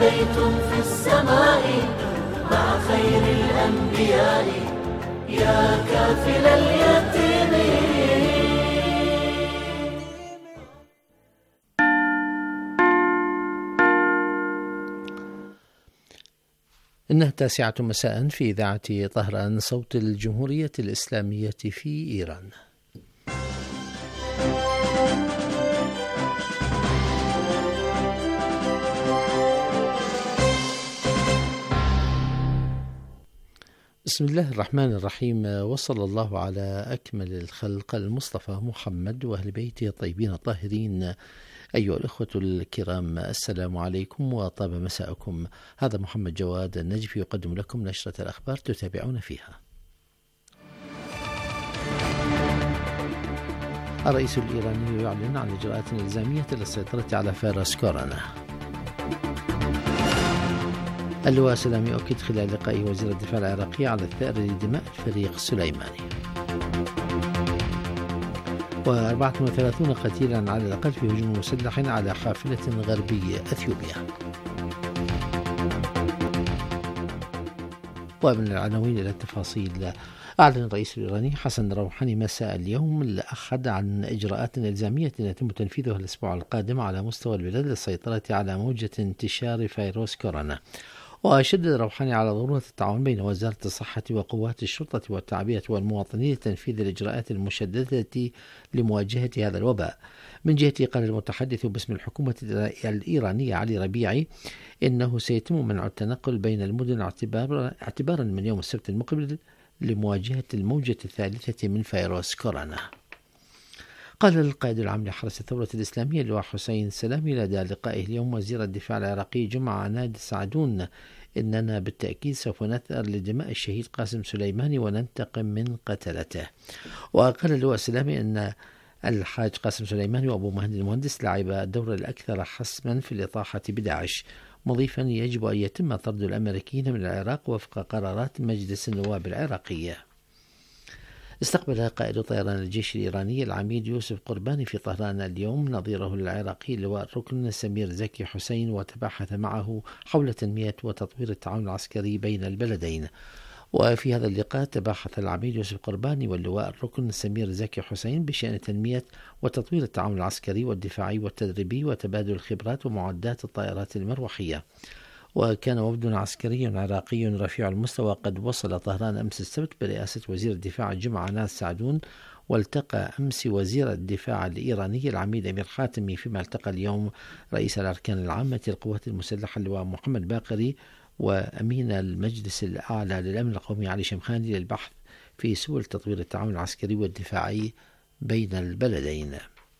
بيت في السماء مع خير الأنبياء يا كافل اليتيم. إنها 9 مساء في إذاعة طهران صوت الجمهورية الإسلامية في إيران. بسم الله الرحمن الرحيم، وصلى الله على أكمل الخلق المصطفى محمد وأهل بيته الطيبين الطاهرين. أيها الأخوة الكرام، السلام عليكم وطاب مساءكم. هذا محمد جواد النجفي يقدم لكم نشرة الأخبار تتابعون فيها. الرئيس الإيراني يعلن عن إجراءات إلزامية للسيطرة على فيروس كورونا. اللواء سلامي يؤكد خلال لقائه وزير الدفاع العراقي على الثأر لدماء الفريق السليماني. و34 قتيلا على الأقل في هجوم مسلح على حافلة غربي أثيوبيا. ومن العناوين إلى التفاصيل. أعلن الرئيس الإيراني حسن روحاني مساء اليوم الأحد عن إجراءات إلزامية يتم تنفيذها الأسبوع القادم على مستوى البلاد للسيطرة على موجة انتشار فيروس كورونا. وشدد روحاني على ضرورة التعاون بين وزارة الصحة وقوات الشرطة والتعبئة والمواطنين لتنفيذ الإجراءات المشددة لمواجهة هذا الوباء. من جهته قال المتحدث باسم الحكومة الإيرانية علي ربيعي إنه سيتم منع التنقل بين المدن اعتبارا من يوم السبت المقبل لمواجهة الموجة الثالثة من فيروس كورونا. قال القائد العام لحرس الثورة الإسلامية اللواء حسين سلامي لدى لقائه اليوم وزير الدفاع العراقي جمعة عناد سعدون إننا بالتأكيد سوف نثأر لدماء الشهيد قاسم سليماني وننتقم من قتلته. وقال اللواء سلامي أن الحاج قاسم سليماني وأبو مهدي المهندس لعب الدور الأكثر حسما في الإطاحة بداعش، مضيفا يجب أن يتم طرد الأمريكيين من العراق وفق قرارات مجلس النواب العراقية. استقبل قائد طيران الجيش الإيراني العميد يوسف قرباني في طهران اليوم نظيره العراقي اللواء الركن سمير زكي حسين وتباحث معه حول تنمية وتطوير التعاون العسكري بين البلدين. وفي هذا اللقاء تباحث العميد يوسف قرباني واللواء الركن سمير زكي حسين بشأن تنمية وتطوير التعاون العسكري والدفاعي والتدريبي وتبادل الخبرات ومعدات الطائرات المروحية. وكان وفد عسكري عراقي رفيع المستوى قد وصل طهران أمس السبت برئاسة وزير الدفاع جمعة عناد سعدون، والتقى أمس وزير الدفاع الإيراني العميد أمير حاتمي، فيما التقى اليوم رئيس الأركان العامة للقوات المسلحة اللواء محمد باقري وأمين المجلس الأعلى للأمن القومي علي شمخاني للبحث في سبل تطوير التعاون العسكري والدفاعي بين البلدين.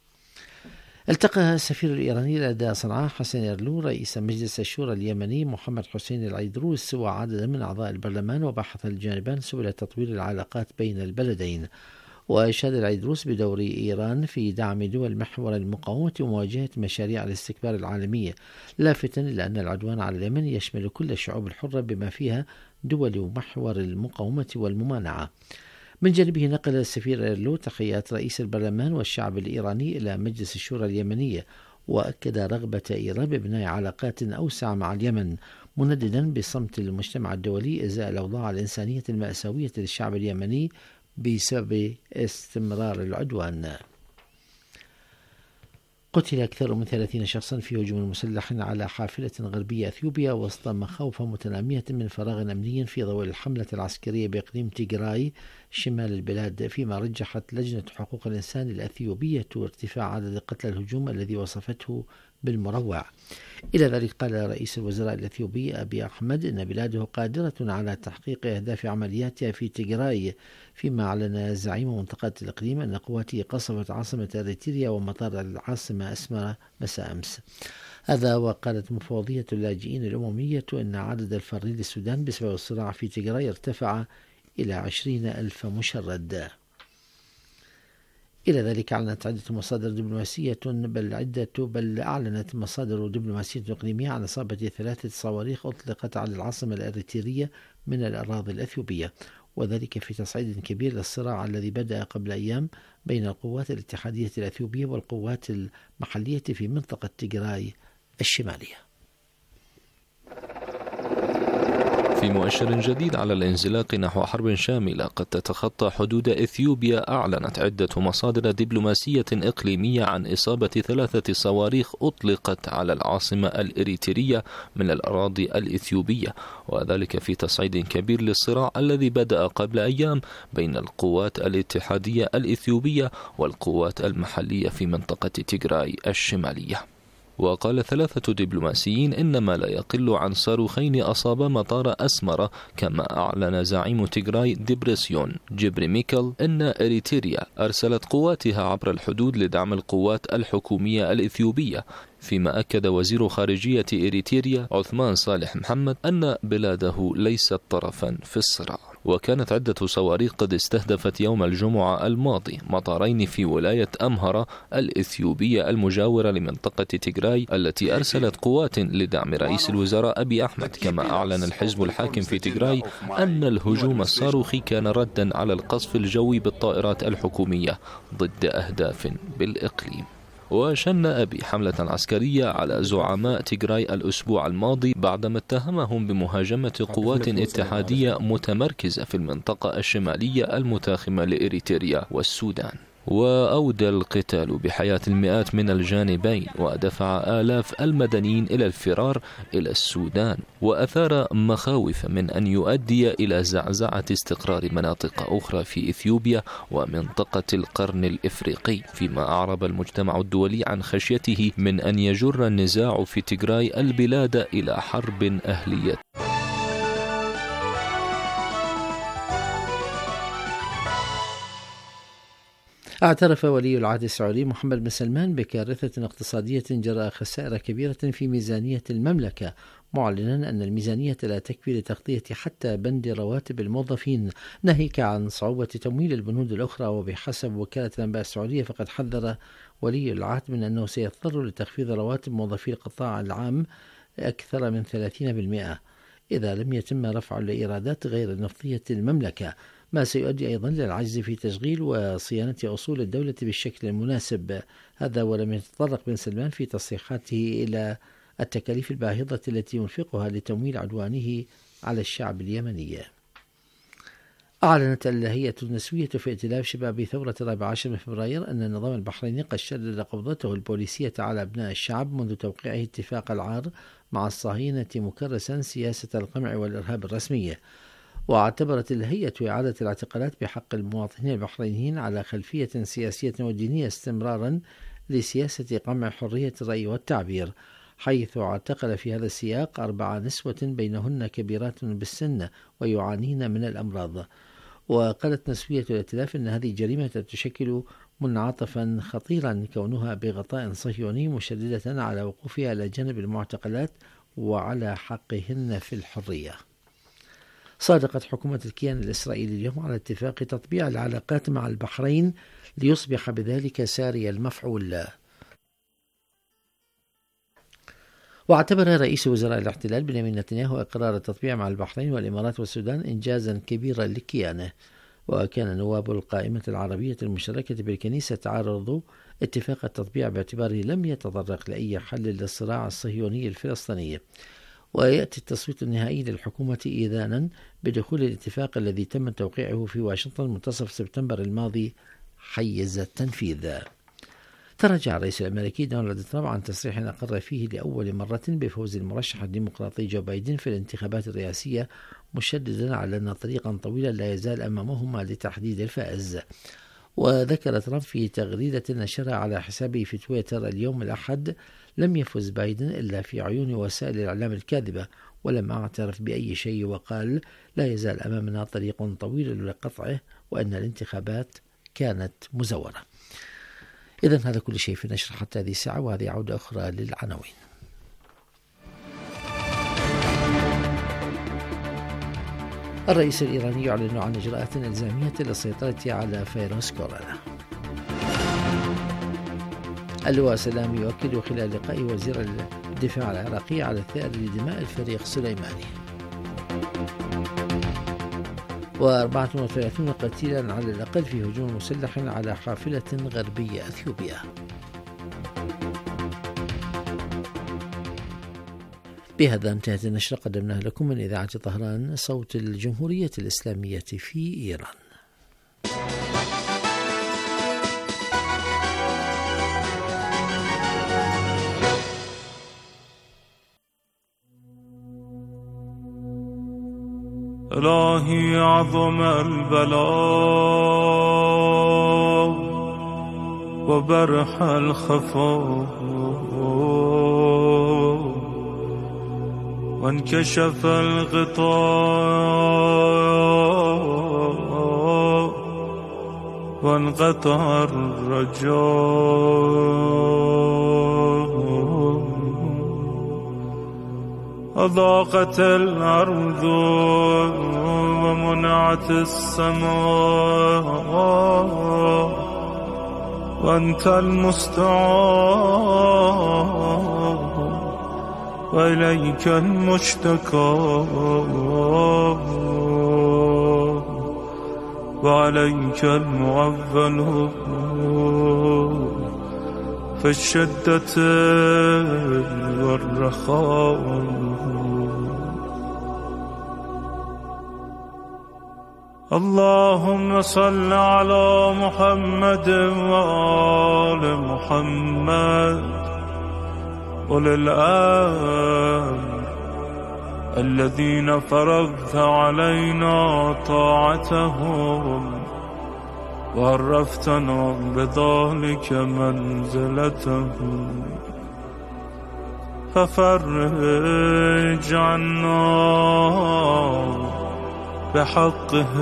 التقى السفير الإيراني لدى صنعاء حسن إرلو رئيس مجلس الشورى اليمني محمد حسين العيدروس وعددا من أعضاء البرلمان، وبحث الجانبان سبل تطوير العلاقات بين البلدين. وأشاد العيدروس بدور إيران في دعم دول محور المقاومة ومواجهة مشاريع الاستكبار العالمية، لافتا إلى أن العدوان على اليمن يشمل كل الشعوب الحرة بما فيها دول محور المقاومة والممانعة. من جانبه نقل السفير إيرلو تحيات رئيس البرلمان والشعب الإيراني إلى مجلس الشورى اليمنية، وأكد رغبة إيران ببناء علاقات أوسع مع اليمن، منددا بصمت المجتمع الدولي إزاء الأوضاع الإنسانية المأساوية للشعب اليمني بسبب استمرار العدوان. قتل أكثر من 30 شخصا في هجوم مسلح على حافلة غربية أثيوبيا وسط مخاوف متنامية من فراغ أمني في ضوء الحملة العسكرية بإقليم تيغراي شمال البلاد، فيما رجحت لجنة حقوق الإنسان الأثيوبية ارتفاع عدد قتلى الهجوم الذي وصفته بالمروع. إلى ذلك قال رئيس الوزراء الأثيوبي أبي أحمد إن بلاده قادرة على تحقيق أهداف عملياتها في تيغراي، فيما أعلن زعيم منطقة الإقليم أن قواته قصفت عاصمة إريتريا ومطار العاصمة أسمرا مساء أمس. هذا وقالت مفوضية اللاجئين الأممية أن عدد الفارين للسودان بسبب الصراع في تيغراي ارتفع إلى 20,000 مشرد. إلى ذلك أعلنت عدة مصادر دبلوماسية بل أعلنت مصادر دبلوماسية إقليمية عن إصابة 3 صواريخ أطلقت على العاصمة الإريترية من الأراضي الأثيوبية، وذلك في تصعيد كبير للصراع الذي بدأ قبل أيام بين القوات الاتحادية الأثيوبية والقوات المحلية في منطقة تيغراي الشمالية. في مؤشر جديد على الانزلاق نحو حرب شاملة قد تتخطى حدود إثيوبيا، أعلنت عدة مصادر دبلوماسية إقليمية عن إصابة 3 صواريخ أطلقت على العاصمة الإريترية من الأراضي الإثيوبية، وذلك في تصعيد كبير للصراع الذي بدأ قبل أيام بين القوات الاتحادية الإثيوبية والقوات المحلية في منطقة تيغراي الشمالية. وقال 3 دبلوماسيين إن ما لا يقل عن صاروخين أصابا مطار أسمرة، كما أعلن زعيم تيغراي ديبرسيون جبري ميكل إن إريتريا أرسلت قواتها عبر الحدود لدعم القوات الحكومية الإثيوبية، فيما أكد وزير خارجية إريتريا عثمان صالح محمد أن بلاده ليست طرفا في الصراع. وكانت عدة صواريخ قد استهدفت يوم الجمعة الماضي مطارين في ولاية أمهرة الإثيوبية المجاورة لمنطقة تيغراي التي أرسلت قوات لدعم رئيس الوزراء أبي أحمد. كما أعلن الحزب الحاكم في تيغراي أن الهجوم الصاروخي كان ردا على القصف الجوي بالطائرات الحكومية ضد أهداف بالإقليم. وشن أبي حملة عسكرية على زعماء تيغراي الأسبوع الماضي بعدما اتهمهم بمهاجمة قوات اتحادية متمركزة في المنطقة الشمالية المتاخمة لإريتريا والسودان. وأودى القتال بحياة المئات من الجانبين ودفع آلاف المدنيين إلى الفرار إلى السودان، وأثار مخاوف من أن يؤدي إلى زعزعة استقرار مناطق أخرى في إثيوبيا ومنطقة القرن الإفريقي، فيما أعرب المجتمع الدولي عن خشيته من أن يجر النزاع في تيغراي البلاد إلى حرب أهلية. اعترف ولي العهد السعودي محمد بن سلمان بكارثة اقتصادية جراء خسائر كبيرة في ميزانية المملكة، معلنا أن الميزانية لا تكفي لتغطية حتى بند رواتب الموظفين، ناهيك عن صعوبة تمويل البنود الأخرى. وبحسب وكالة الأنباء السعودية فقد حذر ولي العهد من أنه سيضطر لتخفيض رواتب موظفي القطاع العام أكثر من 30% إذا لم يتم رفع الإيرادات غير النفطية المملكة، ما سيؤدي أيضا للعجز في تشغيل وصيانة أصول الدولة بالشكل المناسب. هذا ولم يتطرق بن سلمان في تصريحاته إلى التكاليف الباهظة التي ينفقها لتمويل عدوانه على الشعب اليمني. أعلنت الهيئة النسوية في ائتلاف شباب ثورة 14 من فبراير أن النظام البحريني قد شدد قبضته البوليسية على أبناء الشعب منذ توقيعه اتفاق العار مع الصهاينة مكرسا سياسة القمع والإرهاب الرسمية. واعتبرت الهيئة إعادة الاعتقالات بحق المواطنين البحرينيين على خلفية سياسية ودينية استمرارا لسياسة قمع حرية الرأي والتعبير، حيث اعتقل في هذا السياق 4 نسوة بينهن كبيرات بالسن ويعانين من الأمراض. وقالت نسوية الائتلاف أن هذه الجريمة تشكل منعطفا خطيرا كونها بغطاء صهيوني، مشددة على وقوفها إلى جانب المعتقلات وعلى حقهن في الحرية. صادقت حكومة الكيان الإسرائيلي اليوم على اتفاق تطبيع العلاقات مع البحرين ليصبح بذلك ساري المفعول. واعتبر رئيس وزراء الاحتلال بنيامين نتنياهو إقرار التطبيع مع البحرين والإمارات والسودان إنجازا كبيرا لكيانه. وكان نواب القائمة العربية المشتركة بالكنيسة تعارضوا اتفاق التطبيع باعتباره لم يتطرق لأي حل للصراع الصهيوني الفلسطيني. ويأتي التصويت النهائي للحكومة إذانا بدخول الاتفاق الذي تم توقيعه في واشنطن منتصف سبتمبر الماضي حيز التنفيذ. تراجع الرئيس الأمريكي دونالد ترامب عن تصريح أقر فيه لأول مرة بفوز المرشح الديمقراطي جو بايدن في الانتخابات الرئاسية، مشددا على أن طريقا طويلا لا يزال أمامهما لتحديد الفائز. وذكر ترامب في تغريدة نشرها على حسابه في تويتر اليوم الأحد: لم يفز بايدن إلا في عيون وسائل الإعلام الكاذبة، ولم أعترف بأي شيء، وقال: لا يزال أمامنا طريق طويل لقطعه، وأن الانتخابات كانت مزورة. إذن هذا كل شيء في نشر حتى هذه الساعة، وهذه عودة أخرى للعناوين. الرئيس الإيراني يعلن عن إجراءات إلزامية للسيطرة على فيروس كورونا. اللواء سلام يؤكد خلال لقاء وزير الدفاع العراقي على الثأر لدماء الفريق سليماني. و34 قتيلا على الأقل في هجوم مسلح على حافلة غربية أثيوبيا. بهذا انتهت النشرة قدمناها لكم من إذاعة طهران صوت الجمهورية الإسلامية في إيران. إلهي عظم البلاء وبرح الخفاء وانكشف الغطاء وانقطع الرجاء أضاقت الأرض ومنعت السماء وأنت المستعان وإليك المشتكى وعليك المعول في الشدة والرخاء. اللهم صل على محمد وآل محمد أولي الأمر الذين فرضت علينا طاعتهم وعرفتنا بذلك منزلتهم ففرج عنا بحقه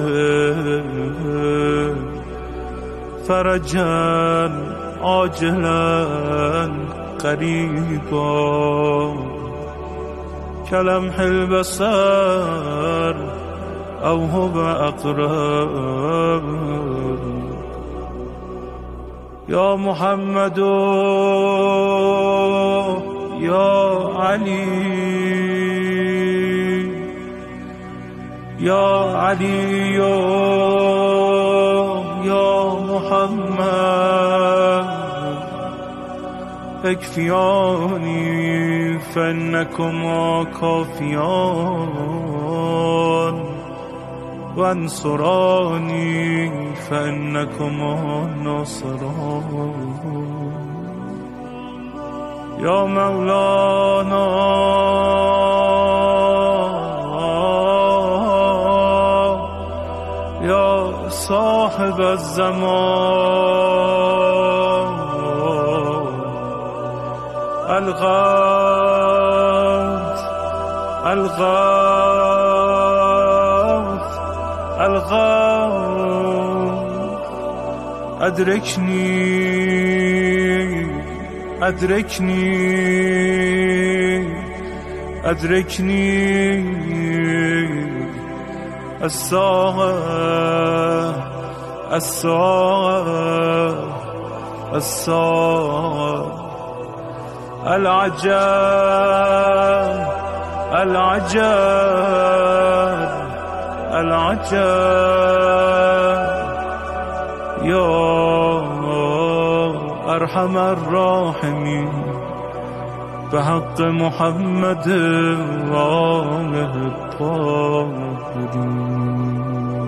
فرجا عاجلا قريبا كلمح البصر أو هو أقرب. يا محمد يا علي يا علي يا محمد اكفياني فإنكما كافيان وانصراني فإنكما ناصران. يا مولانا يا صاحب الزمان الغوث الغوث الغوث أدركني أدركني أدركني الساعة الساعة الساعة العجاب العجاب العجاب. يا أرحم الراحمين بحق محمد وآله الطاهرين.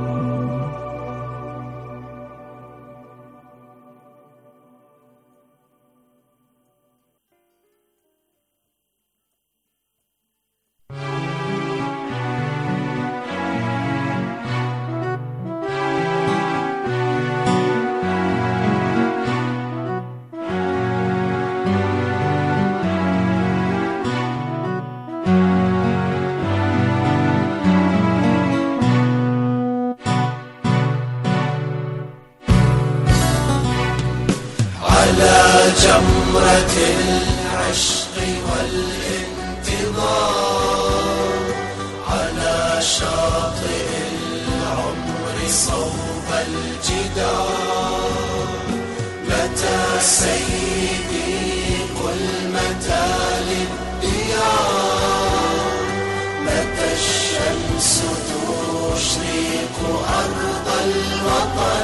جمرة العشق والانتظار على شاطئ العمر صوب الجدار. متى سيدي قل متى للديار، متى الشمس تشرق أرض الوطن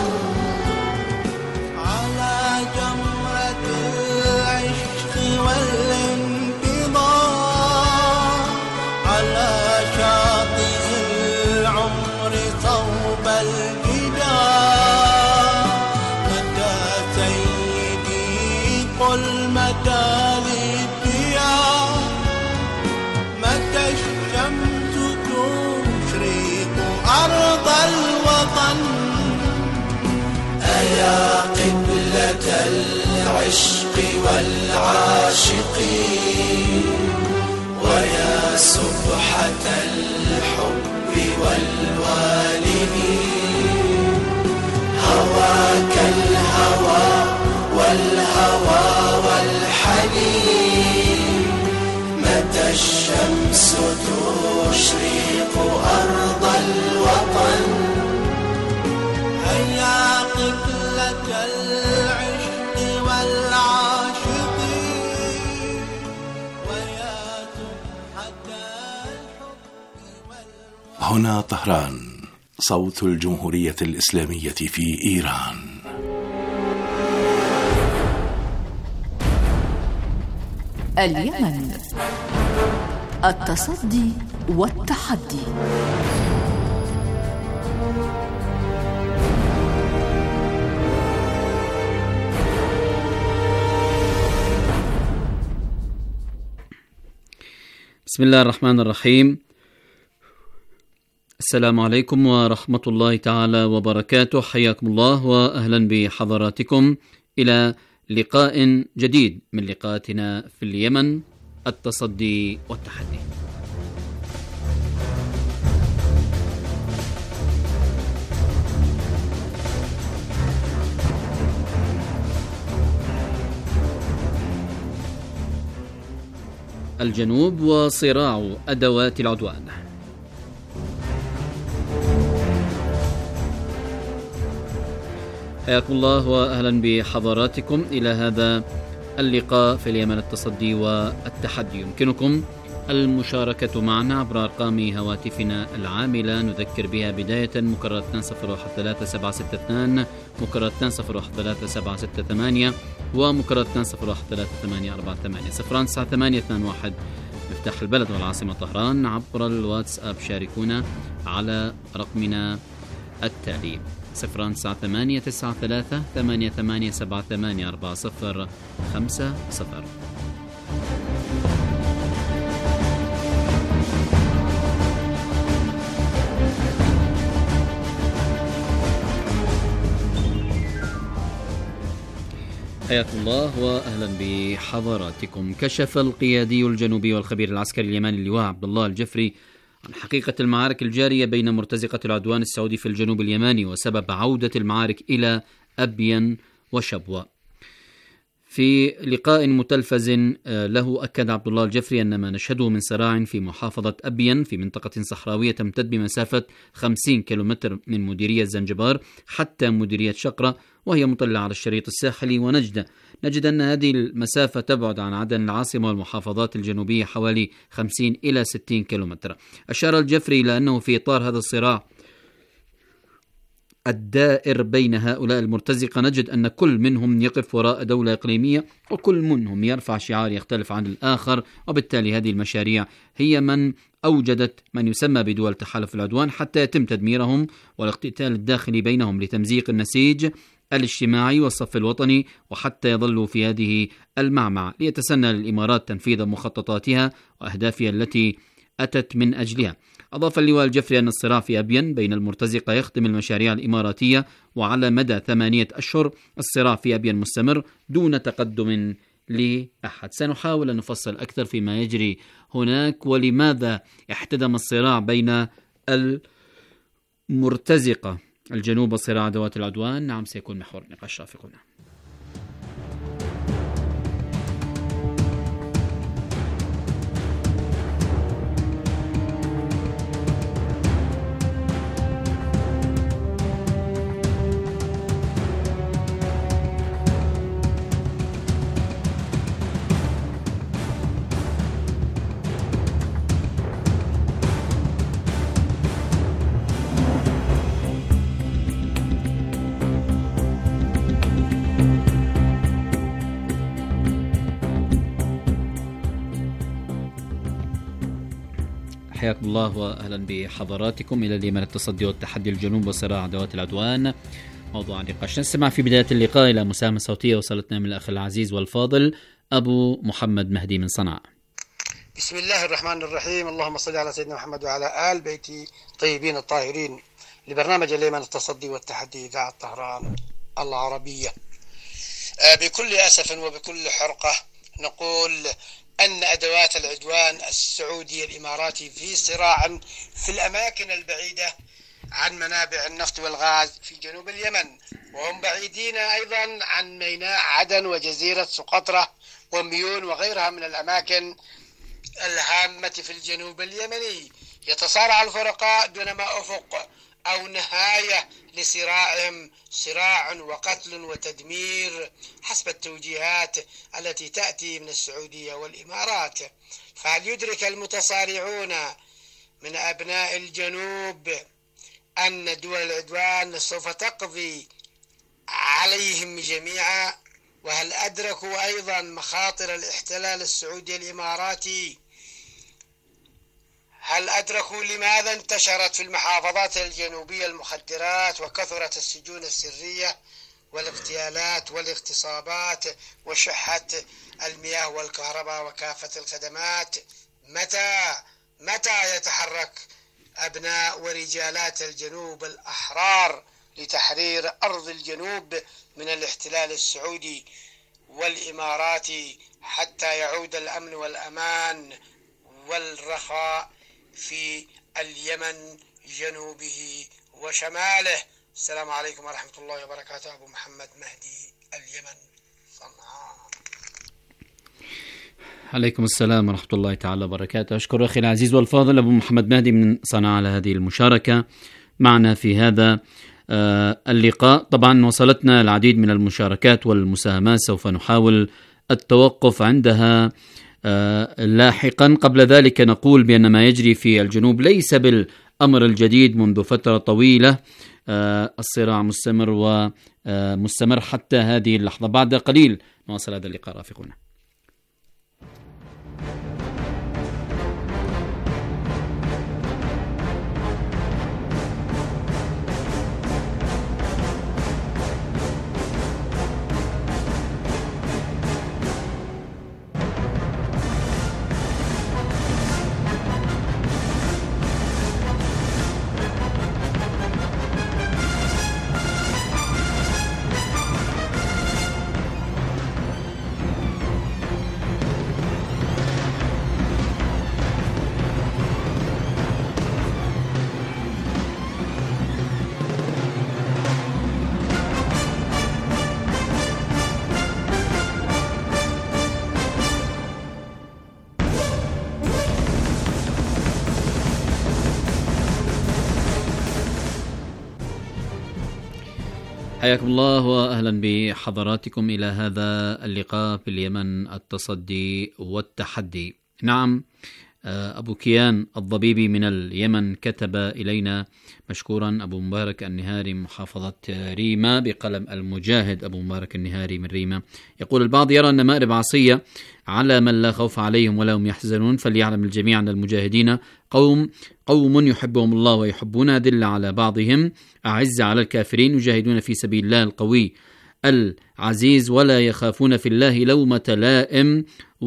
العشق والعاشقين ويا سبحة الحب والوالدين هواك الهوى والهوى والحنين متى الشمس تشرق أرض الوطن هيا قبلة العشق والعاشقين ويا سبحة الحب هنا طهران، صوت الجمهورية الإسلامية في إيران. اليمن، التصدي والتحدي. بسم الله الرحمن الرحيم. السلام عليكم ورحمة الله تعالى وبركاته. حياكم الله وأهلا بحضراتكم إلى لقاء جديد من لقاءاتنا في اليمن، التصدي والتحدي. الجنوب وصراع أدوات العدوان. حياكم الله وأهلا بحضراتكم إلى هذا اللقاء في اليمن، التصدي والتحدي. يمكنكم المشاركة معنا عبر أرقام هواتفنا العاملة، نذكر بها بداية مكرر 201762 مكرر 201768 ومكرر 20173848 09821 مفتاح البلد والعاصمة طهران. عبر الواتساب شاركونا على رقمنا التالي 0989388784050. حياكم الله وأهلا بحضراتكم. كشف القيادي الجنوبي والخبير العسكري اليماني اللواء عبد الله الجفري عن حقيقة المعارك الجارية بين مرتزقة العدوان السعودي في الجنوب اليماني وسبب عودة المعارك إلى أبين وشبوة. في لقاء متلفز له أكد عبد الله الجفري أن ما نشهده من صراع في محافظة أبين في منطقة صحراوية تمتد بمسافة 50 كيلومتر من مديرية زنجبار حتى مديرية شقرة، وهي مطلة على الشريط الساحلي، نجد أن هذه المسافة تبعد عن عدن العاصمة والمحافظات الجنوبية حوالي 50 إلى 60 كيلومتر. أشار الجفري إلى أنه في إطار هذا الصراع الدائر بين هؤلاء المرتزقة نجد أن كل منهم يقف وراء دولة إقليمية، وكل منهم يرفع شعار يختلف عن الآخر، وبالتالي هذه المشاريع هي من أوجدت من يسمى بدول تحالف العدوان حتى يتم تدميرهم والاقتتال الداخلي بينهم لتمزيق النسيج الاجتماعي والصف الوطني، وحتى يظلوا في هذه المعمعة ليتسنى للإمارات تنفيذ مخططاتها وأهدافها التي أتت من أجلها. أضاف اللواء الجفري أن الصراع في أبين بين المرتزقة يخدم المشاريع الإماراتية، وعلى مدى 8 أشهر الصراع في أبين مستمر دون تقدم لأحد. سنحاول أن نفصل أكثر فيما يجري هناك ولماذا احتدم الصراع بين المرتزقة الجنوب وصراع أدوات العدوان. نعم، سيكون محور نقاش رافقنا. حياكم الله وأهلا بحضراتكم إلى اليمن، التصدي والتحدي، الجنوب وصراع أدوات العدوان. موضوع نقاش نستمع في بداية اللقاء إلى مساهمة صوتية وصلتنا من الأخ العزيز والفاضل أبو محمد مهدي من صنعاء. بسم الله الرحمن الرحيم. اللهم صل على سيدنا محمد وعلى آل بيتي طيبين الطاهرين. لبرنامج اليمن، التصدي والتحدي، إذاعة طهران العربية. بكل أسف وبكل حرقة نقول أن أدوات العدوان السعودي الإماراتي في صراع في الأماكن البعيدة عن منابع النفط والغاز في جنوب اليمن، وهم بعيدين أيضا عن ميناء عدن وجزيرة سقطرى وميون وغيرها من الأماكن الهامة في الجنوب اليمني. يتصارع الفرقاء دون ما أفق أو نهاية لصراعهم، صراع وقتل وتدمير حسب التوجيهات التي تأتي من السعودية والإمارات. فهل يدرك المتصارعون من أبناء الجنوب أن دول العدوان سوف تقضي عليهم جميعا؟ وهل أدركوا أيضا مخاطر الاحتلال السعودي الإماراتي؟ هل أدركوا لماذا انتشرت في المحافظات الجنوبية المخدرات وكثرت السجون السرية والاغتيالات والاغتصابات وشحة المياه والكهرباء وكافة الخدمات؟ متى يتحرك أبناء ورجالات الجنوب الأحرار لتحرير أرض الجنوب من الاحتلال السعودي والإماراتي حتى يعود الأمن والأمان والرخاء في اليمن جنوبه وشماله؟ السلام عليكم ورحمة الله وبركاته. أبو محمد مهدي، اليمن، صنعاء. عليكم السلام ورحمة الله تعالى وبركاته. أشكر أخي العزيز والفاضل أبو محمد مهدي من صنعاء على هذه المشاركة معنا في هذا اللقاء. طبعا وصلتنا العديد من المشاركات والمساهمات، سوف نحاول التوقف عندها لاحقا. قبل ذلك نقول بأن ما يجري في الجنوب ليس بالأمر الجديد منذ فترة طويلة، الصراع مستمر ومستمر حتى هذه اللحظة. بعد قليل نواصل هذا اللقاء رافقونا. حياكم الله وأهلا بحضراتكم إلى هذا اللقاء في اليمن، التصدي والتحدي. نعم، أبو كيان الضبيبي من اليمن كتب إلينا مشكورا، أبو مبارك النهاري محافظة ريما، بقلم المجاهد أبو مبارك النهاري من ريما. يقول: البعض يرى أن مأرب عصية على من لا خوف عليهم ولا هم يحزنون، فليعلم الجميع أن المجاهدين قوم يحبهم الله ويحبون، أدل على بعضهم، أعز على الكافرين، يجاهدون في سبيل الله القوي العزيز ولا يخافون في الله لومة لائم،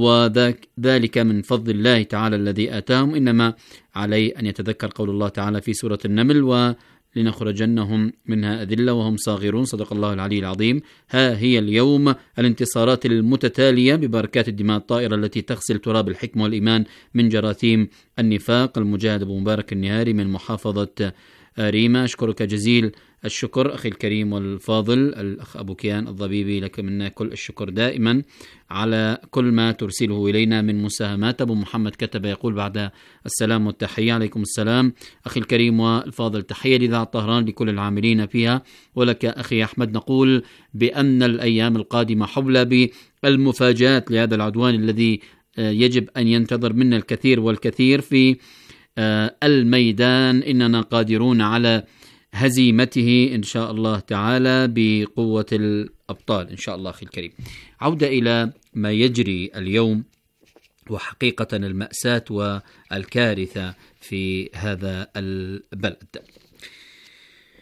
وذلك من فضل الله تعالى الذي آتاهم، إنما عليه أن يتذكر قول الله تعالى في سورة النمل: ولنخرجنهم منها أذلة وهم صاغرون. صدق الله العلي العظيم. ها هي اليوم الانتصارات المتتالية ببركات الدماء الطائرة التي تغسل تراب الحكم والإيمان من جراثيم النفاق. المجاهد أبو مبارك النهاري من محافظة ريما. أشكرك جزيل الشكر أخي الكريم والفاضل الأخ أبو كيان الضبيبي، لك منا كل الشكر دائما على كل ما ترسله إلينا من مساهمات. أبو محمد كتب يقول بعد السلام والتحية: عليكم السلام أخي الكريم والفاضل، تحية لإذاعة طهران لكل العاملين فيها، ولك أخي أحمد. نقول بأن الأيام القادمة حولة بالمفاجآت لهذا العدوان الذي يجب أن ينتظر منا الكثير والكثير في الميدان. إننا قادرون على هزيمته إن شاء الله تعالى بقوة الأبطال إن شاء الله. أخي الكريم، عودة إلى ما يجري اليوم، وحقيقة المأساة والكارثة في هذا البلد.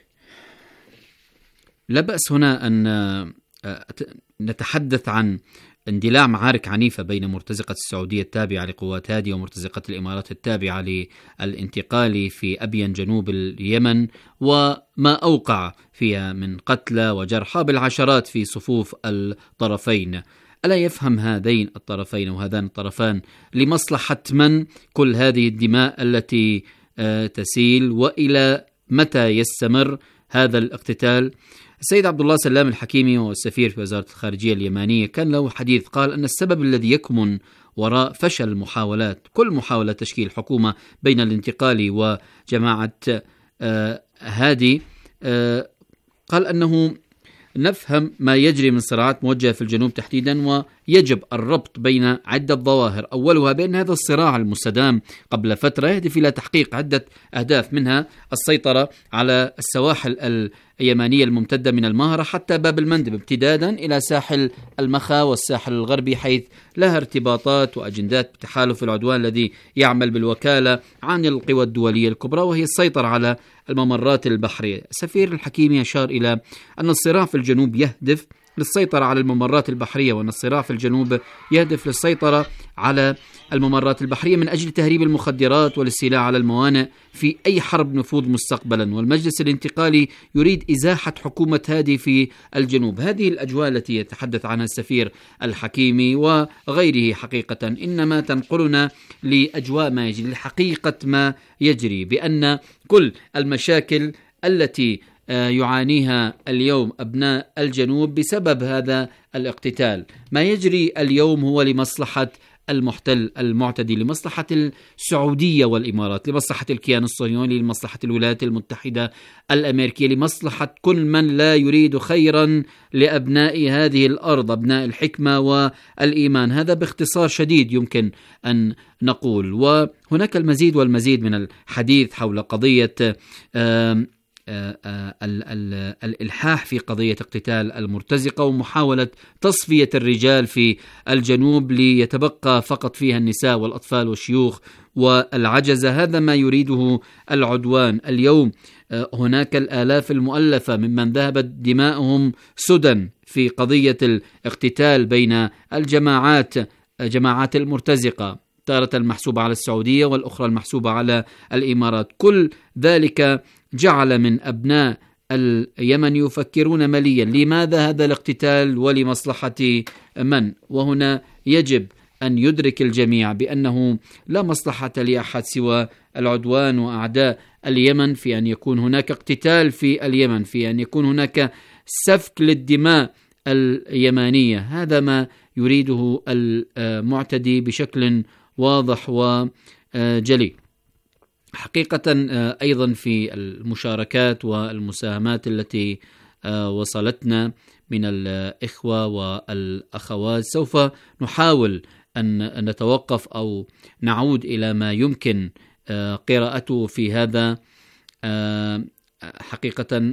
لا بأس هنا أن نتحدث عن اندلاع معارك عنيفة بين مرتزقة السعودية التابعة لقوات هادي ومرتزقة الإمارات التابعة للانتقالي في أبين جنوب اليمن، وما أوقع فيها من قتلى وجرحى بالعشرات في صفوف الطرفين. ألا يفهم هذين الطرفين وهذان الطرفان لمصلحة من كل هذه الدماء التي تسيل، وإلى متى يستمر هذا الاقتتال؟ السيد عبد الله سلام الحكيمي والسفير في وزارة الخارجية اليمانية كان له حديث، قال أن السبب الذي يكمن وراء فشل كل محاولة تشكيل حكومة بين الانتقالي وجماعة هادي، قال أنه نفهم ما يجري من صراعات موجهة في الجنوب تحديدا، ويجب الربط بين عدة ظواهر. أولها بأن هذا الصراع المستدام قبل فترة يهدف إلى تحقيق عدة أهداف، منها السيطرة على السواحل اليمانية الممتدة من الماهرة حتى باب المندب، امتدادا إلى ساحل المخا والساحل الغربي، حيث لها ارتباطات وأجندات بتحالف العدوان الذي يعمل بالوكالة عن القوى الدولية الكبرى، وهي السيطرة على الممرات البحرية. السفير الحكيمي أشار إلى أن الصراع في الجنوب يهدف للسيطرة على الممرات البحرية، وأن الصراع في الجنوب يهدف للسيطرة على الممرات البحرية من أجل تهريب المخدرات والاستيلاء على الموانئ في أي حرب نفوذ مستقبلا. والمجلس الانتقالي يريد إزاحة حكومة هادي في الجنوب. هذه الأجواء التي يتحدث عنها السفير الحكيمي وغيره حقيقة إنما تنقلنا لأجواء ما يجري، لحقيقة ما يجري، بأن كل المشاكل التي يعانيها اليوم أبناء الجنوب بسبب هذا الاقتتال، ما يجري اليوم هو لمصلحة المحتل المعتدي، لمصلحة السعودية والإمارات، لمصلحة الكيان الصهيوني، لمصلحة الولايات المتحدة الأمريكية، لمصلحة كل من لا يريد خيرا لأبناء هذه الأرض، أبناء الحكمة والإيمان. هذا باختصار شديد يمكن أن نقول. وهناك المزيد والمزيد من الحديث حول قضية الإلحاح في قضية اقتتال المرتزقة ومحاولة تصفية الرجال في الجنوب ليتبقى فقط فيها النساء والأطفال والشيوخ والعجزة. هذا ما يريده العدوان. اليوم هناك الآلاف المؤلفة ممن ذهبت دماؤهم سدى في قضية الاقتتال بين جماعات المرتزقة، تارة المحسوبة على السعودية والأخرى المحسوبة على الإمارات. كل ذلك جعل من أبناء اليمن يفكرون مليا لماذا هذا الاقتتال ولمصلحة من؟ وهنا يجب أن يدرك الجميع بأنه لا مصلحة لأحد سوى العدوان وأعداء اليمن في أن يكون هناك اقتتال في اليمن، في أن يكون هناك سفك للدماء اليمانية. هذا ما يريده المعتدي بشكل واضح وجلي. حقيقة أيضا في المشاركات والمساهمات التي وصلتنا من الإخوة والأخوات سوف نحاول أن نتوقف أو نعود إلى ما يمكن قراءته في هذا. حقيقة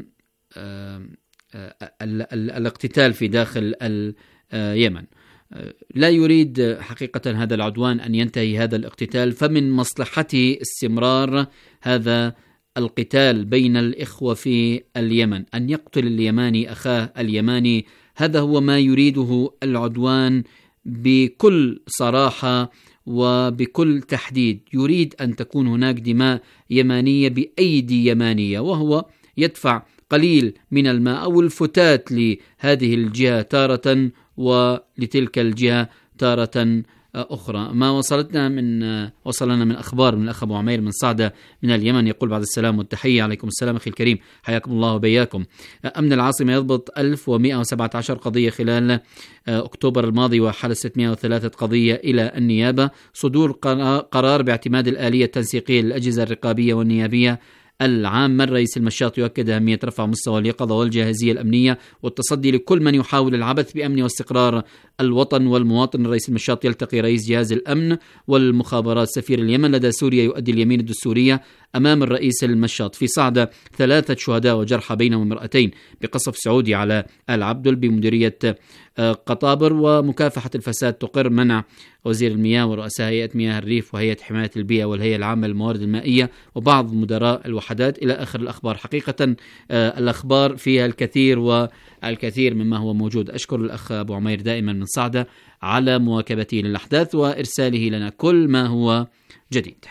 الاقتتال في داخل اليمن لا يريد حقيقة هذا العدوان أن ينتهي هذا الاقتتال، فمن مصلحته استمرار هذا القتال بين الإخوة في اليمن، أن يقتل اليماني أخاه اليماني. هذا هو ما يريده العدوان بكل صراحة وبكل تحديد. يريد أن تكون هناك دماء يمانية بأيدي يمانية، وهو يدفع قليل من الماء أو الفتات لهذه الجهة تارة ولتلك الجهة تارة أخرى. ما وصلنا من أخبار من الأخ أبو عمير من صعدة من اليمن، يقول بعد السلام والتحية. عليكم السلام أخي الكريم، حياكم الله وبياكم. أمن العاصمة يضبط 1117 قضية خلال أكتوبر الماضي، وحل 603 قضية إلى النيابة. صدور قرار باعتماد الآلية التنسيقية للأجهزة الرقابية والنيابية العامة. الرئيس المشاط يؤكد أهمية رفع مستوى اليقظة والجاهزية الأمنية والتصدي لكل من يحاول العبث بأمن واستقرار الوطن والمواطن. الرئيس المشاط يلتقي رئيس جهاز الأمن والمخابرات سفير اليمن لدى سوريا يؤدي اليمين الدستورية أمام الرئيس المشاط. في صعدة 3 شهداء وجرحى بينهم امرأتين بقصف سعودي على العبدل بمديرية قطابر. ومكافحة الفساد تقر منع وزير المياه ورؤساء هيئة مياه الريف وهيئة حماية البيئة والهيئة العامة للموارد المائية وبعض مدراء الوحدات إلى آخر الأخبار. حقيقة الأخبار فيها الكثير والكثير مما هو موجود. أشكر الأخ أبو عمير دائما من صعدة على مواكبته للأحداث وإرساله لنا كل ما هو جديد.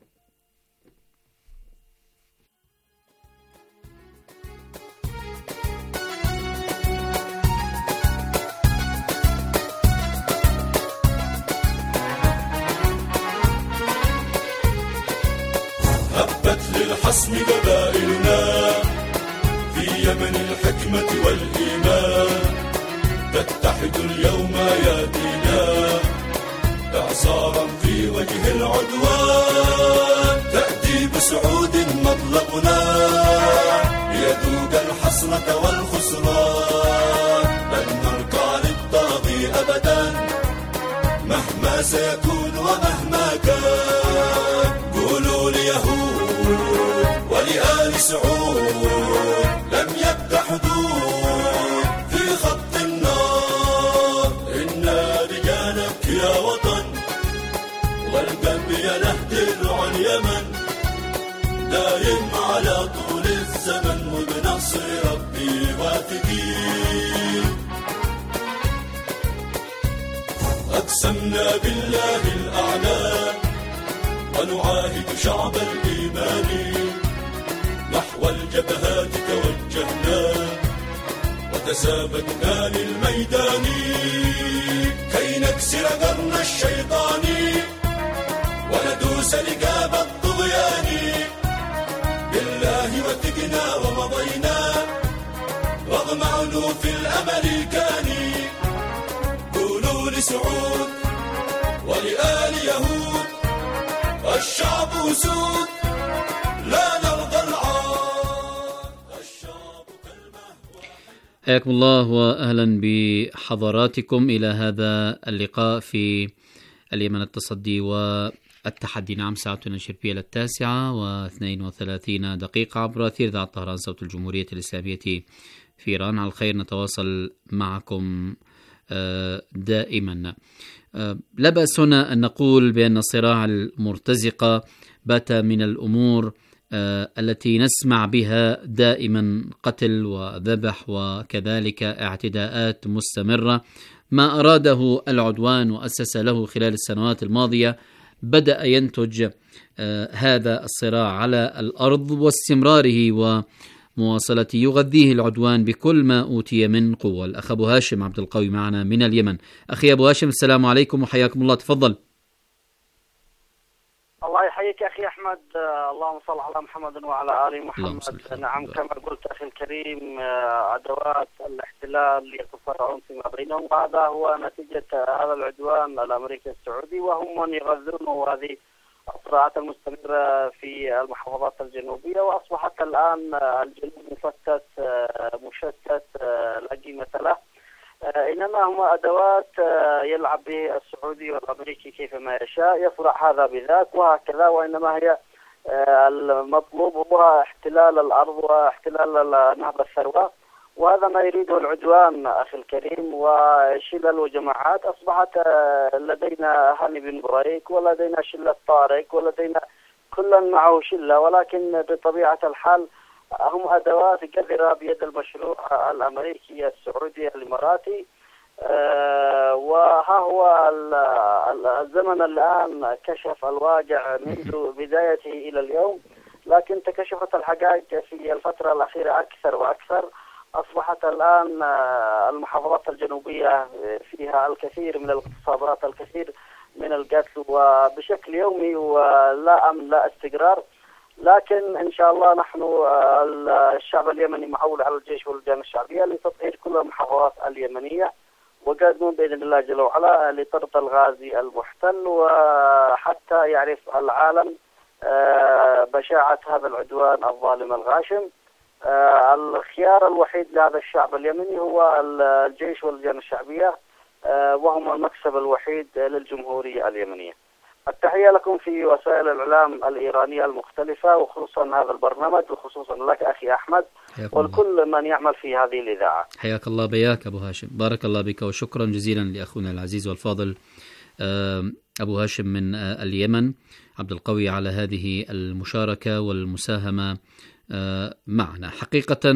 هبت للحصن قبائلنا في يمن الحكمة والإيمان، تتحد اليوم يدينا إعصارا في وجه العدوان، تأتي بسعود مطلبنا ليذوق الحسرة والخسران، لن نركع للطاغي أبدا مهما سيكون ومهما كان. قولوا ليهود ولآل سعود لم يبق حدود في خط النار، إنا رجالك يا وطن والقلب ينهدر عن اليمن، دايم على طول الزمن وبنصر ربي واثقين. أقسمنا بالله الأعلى ونعاهد شعب الإيمان، نحو الجبهات توجهنا وتسابقنا للميدان، كي نكسر قرن الشيطان وندوس رقاب الطغيان. بالله وثقنا ومضينا رغم عنوف الأمريكان. قولوا لسعود ولآل يهود الشعب أسود لا نرضى العار، الشعب كالمهوى. حياكم الله وأهلا بحضراتكم إلى هذا اللقاء في اليمن التصدي والتحدي. نعم، ساعتنا الشرقية 9:32 عبر أثير إذاعة طهران صوت الجمهورية الإسلامية في إيران. على الخير نتواصل معكم دائما. لا بأس هنا أن نقول بأن الصراع المرتزقة بات من الأمور التي نسمع بها دائما، قتل وذبح وكذلك اعتداءات مستمرة. ما أراده العدوان وأسس له خلال السنوات الماضية بدأ ينتج هذا الصراع على الأرض، واستمراره ومواصلته يغذيه العدوان بكل ما أوتي من قوة. الأخ أبو هاشم عبد القوي معنا من اليمن. أخي أبو هاشم، السلام عليكم وحياكم الله، تفضل. الله يحييك أخي أحمد، اللهم صل على محمد وعلى آل محمد. نعم، كما قلت أخي الكريم، عدوات الاحتلال يتفرعون فيما بينهم، وهذا هو نتيجة هذا العدوان الأمريكي السعودي، وهم من يغذون هذه الصراعات المستمرة في المحافظات الجنوبية، وأصبحت الآن الجنوب مفتت مشتت لا قيمة له، إنما هم أدوات يلعب به السعودي والأمريكي كيفما يشاء، يفرح هذا بذاك وهكذا، وإنما هي المطلوب هو احتلال الأرض واحتلال نهب الثروة، وهذا ما يريده العدوان أخي الكريم. وشلل وجماعات أصبحت لدينا هاني بن بريك ولدينا شلة طارق ولدينا كلا معه شلة، ولكن بطبيعة الحال هم أدوات قذرة بيد المشروع الأمريكي السعودي الإماراتي. وها هو الزمن الآن كشف الواقع منذ بدايته إلى اليوم، لكن تكشفت الحقائق في الفترة الأخيرة أكثر وأكثر. أصبحت الآن المحافظات الجنوبية فيها الكثير من الاغتصابات، الكثير من القتل، وبشكل يومي، ولا أمن لا استقرار. لكن إن شاء الله نحن الشعب اليمني معول على الجيش واللجان الشعبية لتطهير كل المحافظات اليمنية، وقادمون بإذن الله جل وعلا لطرد الغازي المحتل، وحتى يعرف العالم بشاعة هذا العدوان الظالم الغاشم. الخيار الوحيد لهذا الشعب اليمني هو الجيش واللجان الشعبية، وهم المكسب الوحيد للجمهورية اليمنية. التحية لكم في وسائل الإعلام الإيرانية المختلفة، وخصوصا هذا البرنامج، وخصوصا لك أخي أحمد والكل من يعمل في هذه الإذاعة. حياك الله بياك أبو هاشم، بارك الله بك، وشكرا جزيلا لأخونا العزيز والفاضل أبو هاشم من اليمن عبد القوي على هذه المشاركة والمساهمة معنا. حقيقة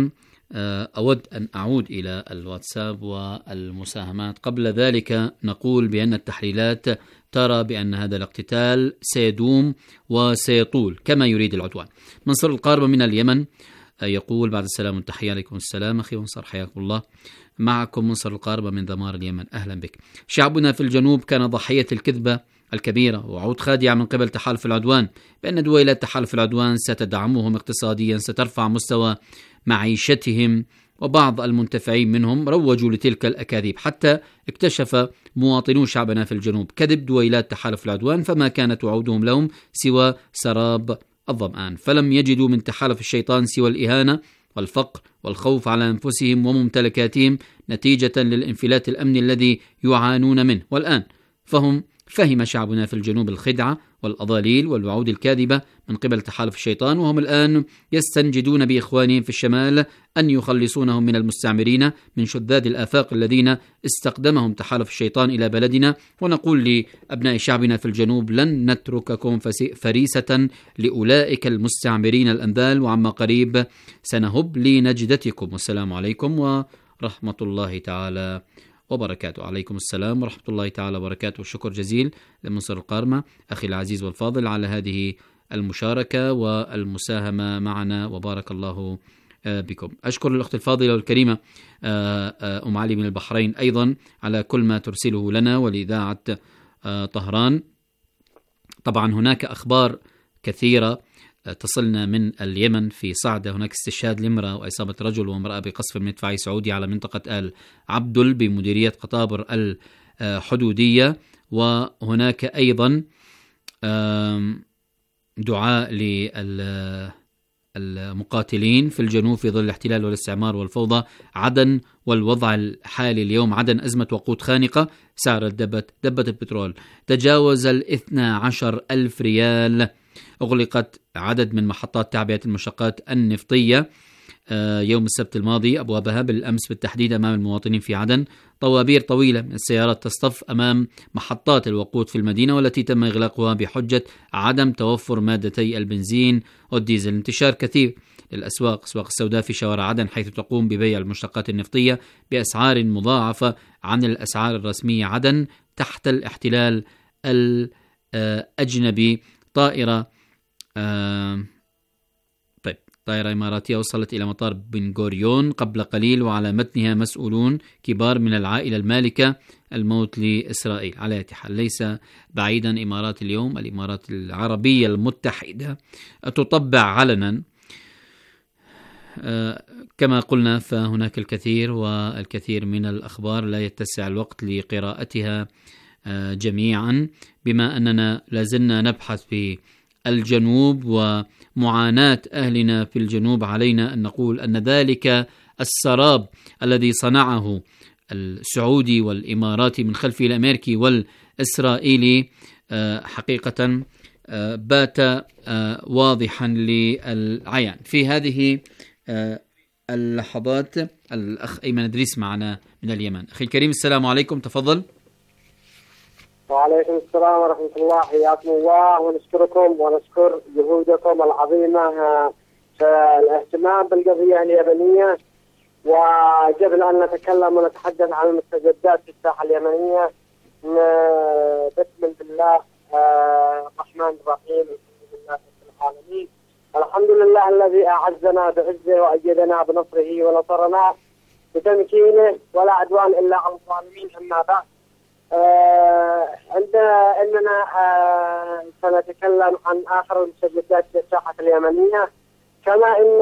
أود أن أعود إلى الواتساب والمساهمات. قبل ذلك نقول بأن التحليلات ترى بأن هذا الاقتتال سيدوم وسيطول كما يريد العدوان. منصر القاربة من اليمن يقول بعد السلام والتحية عليكم السلام أخي منصر حياكم الله. معكم منصر القاربة من دمار اليمن، أهلا بك. شعبنا في الجنوب كان ضحية الكذبة الكبيرة وعود خادعة من قبل تحالف العدوان بأن دويلات تحالف العدوان ستدعمهم اقتصاديا، سترفع مستوى معيشتهم، وبعض المنتفعين منهم روجوا لتلك الأكاذيب حتى اكتشف مواطنو شعبنا في الجنوب كذب دويلات تحالف العدوان، فما كانت وعودهم لهم سوى سراب الظمآن، فلم يجدوا من تحالف الشيطان سوى الإهانة والفقر والخوف على أنفسهم وممتلكاتهم نتيجة للانفلات الأمني الذي يعانون منه. والآن فهم شعبنا في الجنوب الخدعة والأضاليل والوعود الكاذبة من قبل تحالف الشيطان، وهم الآن يستنجدون بإخوانهم في الشمال أن يخلصونهم من المستعمرين من شذاذ الآفاق الذين استقدمهم تحالف الشيطان إلى بلدنا. ونقول لأبناء شعبنا في الجنوب لن نترككم فريسة لأولئك المستعمرين الأنذال، وعما قريب سنهب لنجدتكم. والسلام عليكم ورحمة الله تعالى وبركاته. عليكم السلام ورحمة الله تعالى وبركاته. والشكر جزيل لمنصر القارمة أخي العزيز والفاضل على هذه المشاركة والمساهمة معنا، وبارك الله بكم. أشكر الأخت الفاضلة والكريمة أم علي من البحرين أيضا على كل ما ترسله لنا ولإذاعة طهران. طبعا هناك أخبار كثيرة تصلنا من اليمن. في صعدة هناك استشهاد لامرأة وإصابة رجل وامرأة بقصف مدفعي سعودي على منطقة آل عبدل بمديرية قطابر الحدودية. وهناك أيضا دعاء للمقاتلين في الجنوب في ظل الاحتلال والاستعمار والفوضى. عدن والوضع الحالي اليوم، عدن أزمة وقود خانقة، سعر دبة البترول تجاوز 12,000 ريال. أغلقت عدد من محطات تعبئة المشتقات النفطية يوم السبت الماضي أبوابها، بالأمس بالتحديد أمام المواطنين في عدن. طوابير طويلة من السيارات تصطف أمام محطات الوقود في المدينة والتي تم إغلاقها بحجة عدم توفر مادتي البنزين والديزل. انتشار كثير للأسواق، أسواق السوداء في شوارع عدن، حيث تقوم ببيع المشتقات النفطية بأسعار مضاعفة عن الأسعار الرسمية. عدن تحت الاحتلال الأجنبي. طائرة إماراتية وصلت إلى مطار بن غوريون قبل قليل، وعلى متنها مسؤولون كبار من العائلة المالكة. الموت لإسرائيل. على أي حال ليس بعيدا إمارات اليوم، الإمارات العربية المتحدة تطبع علنا كما قلنا، فهناك الكثير والكثير من الأخبار لا يتسع الوقت لقراءتها جميعا، بما أننا لازلنا نبحث في الجنوب ومعاناة أهلنا في الجنوب. علينا أن نقول أن ذلك السراب الذي صنعه السعودي والإماراتي من خلفه الأمريكي والإسرائيلي حقيقة بات واضحا للعيان. في هذه اللحظات الأخ أيمن إدريس معنا من اليمن. أخي الكريم السلام عليكم، تفضل. وعليكم السلام ورحمة الله، حياكم الله، ونشكركم ونشكر جهودكم العظيمة في الاهتمام بالقضية اليمنية. وقبل أن نتكلم ونتحدث عن المستجدات في الساحة اليمنية، بسم الله الرحمن الرحيم، الحمد لله رب العالمين، الحمد لله الذي أعزنا بعزه وأيدنا بنصره ونصرنا بتمكينه، ولا عدوان إلا على الظالمين. أما بعد، إننا سنتكلم عن آخر المستجدات في الساحة اليمنية، كما إن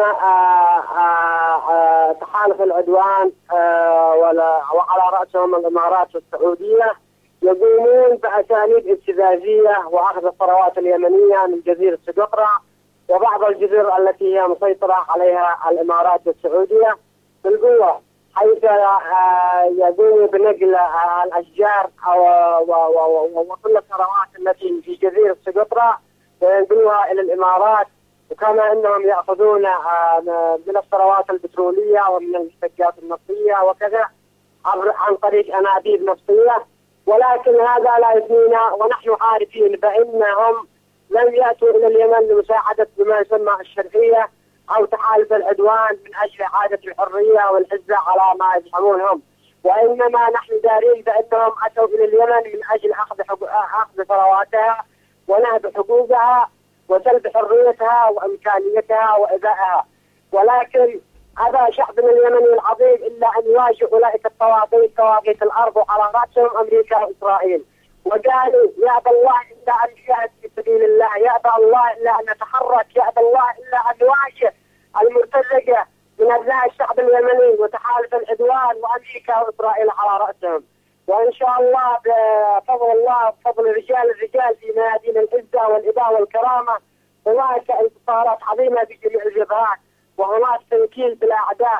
تحالف العدوان وعلى رأسهم الإمارات والسعودية يقومون بأساليب ابتزازية وأخذ الثروات اليمنية من جزيرة سقطرى وبعض الجزر التي هي مسيطرة عليها الإمارات والسعودية بالقوة، حيث يقوموا بنقل الأشجار وكل الثروات التي في جزيرة سقطرى وينقلوها إلى الإمارات، وكما أنهم يأخذون من الثروات البترولية ومن المشتقات النفطية وكذا عن طريق أنابيب نفطية. ولكن هذا لا يثنينا، ونحن عارفين بأنهم لم يأتوا إلى اليمن لمساعدة بما يسمى الشرعية أو تحالف العدوان من أجل إعادة الحرية والعزة على ما يزعمون هم، وإنما نحن دارين بأنهم أتوا إلى اليمن من أجل أخذ ثرواتها ونهب حقوقها وسلب حريتها وإمكانيتها وإبائها. ولكن هذا شعبنا اليمني العظيم إلا أن يواجه أولئك الطواغيت طواغيت الأرض وعلى رأسهم أمريكا وإسرائيل، وقالوا يأبى الله إلا أن نجاهد في سبيل الله، يأبى الله إلا أن نتحرك، يأبى الله إلا أن نواجه المرتزقة من أبناء الشعب اليمني وتحالف العدوان وأمريكا وإسرائيل على رأسهم. وإن شاء الله بفضل الله بفضل الرجال في ميادين العزة والإباء والكرامة هناك انتصارات عظيمة بجميع الجبهات، وهناك تنكيل بالأعداء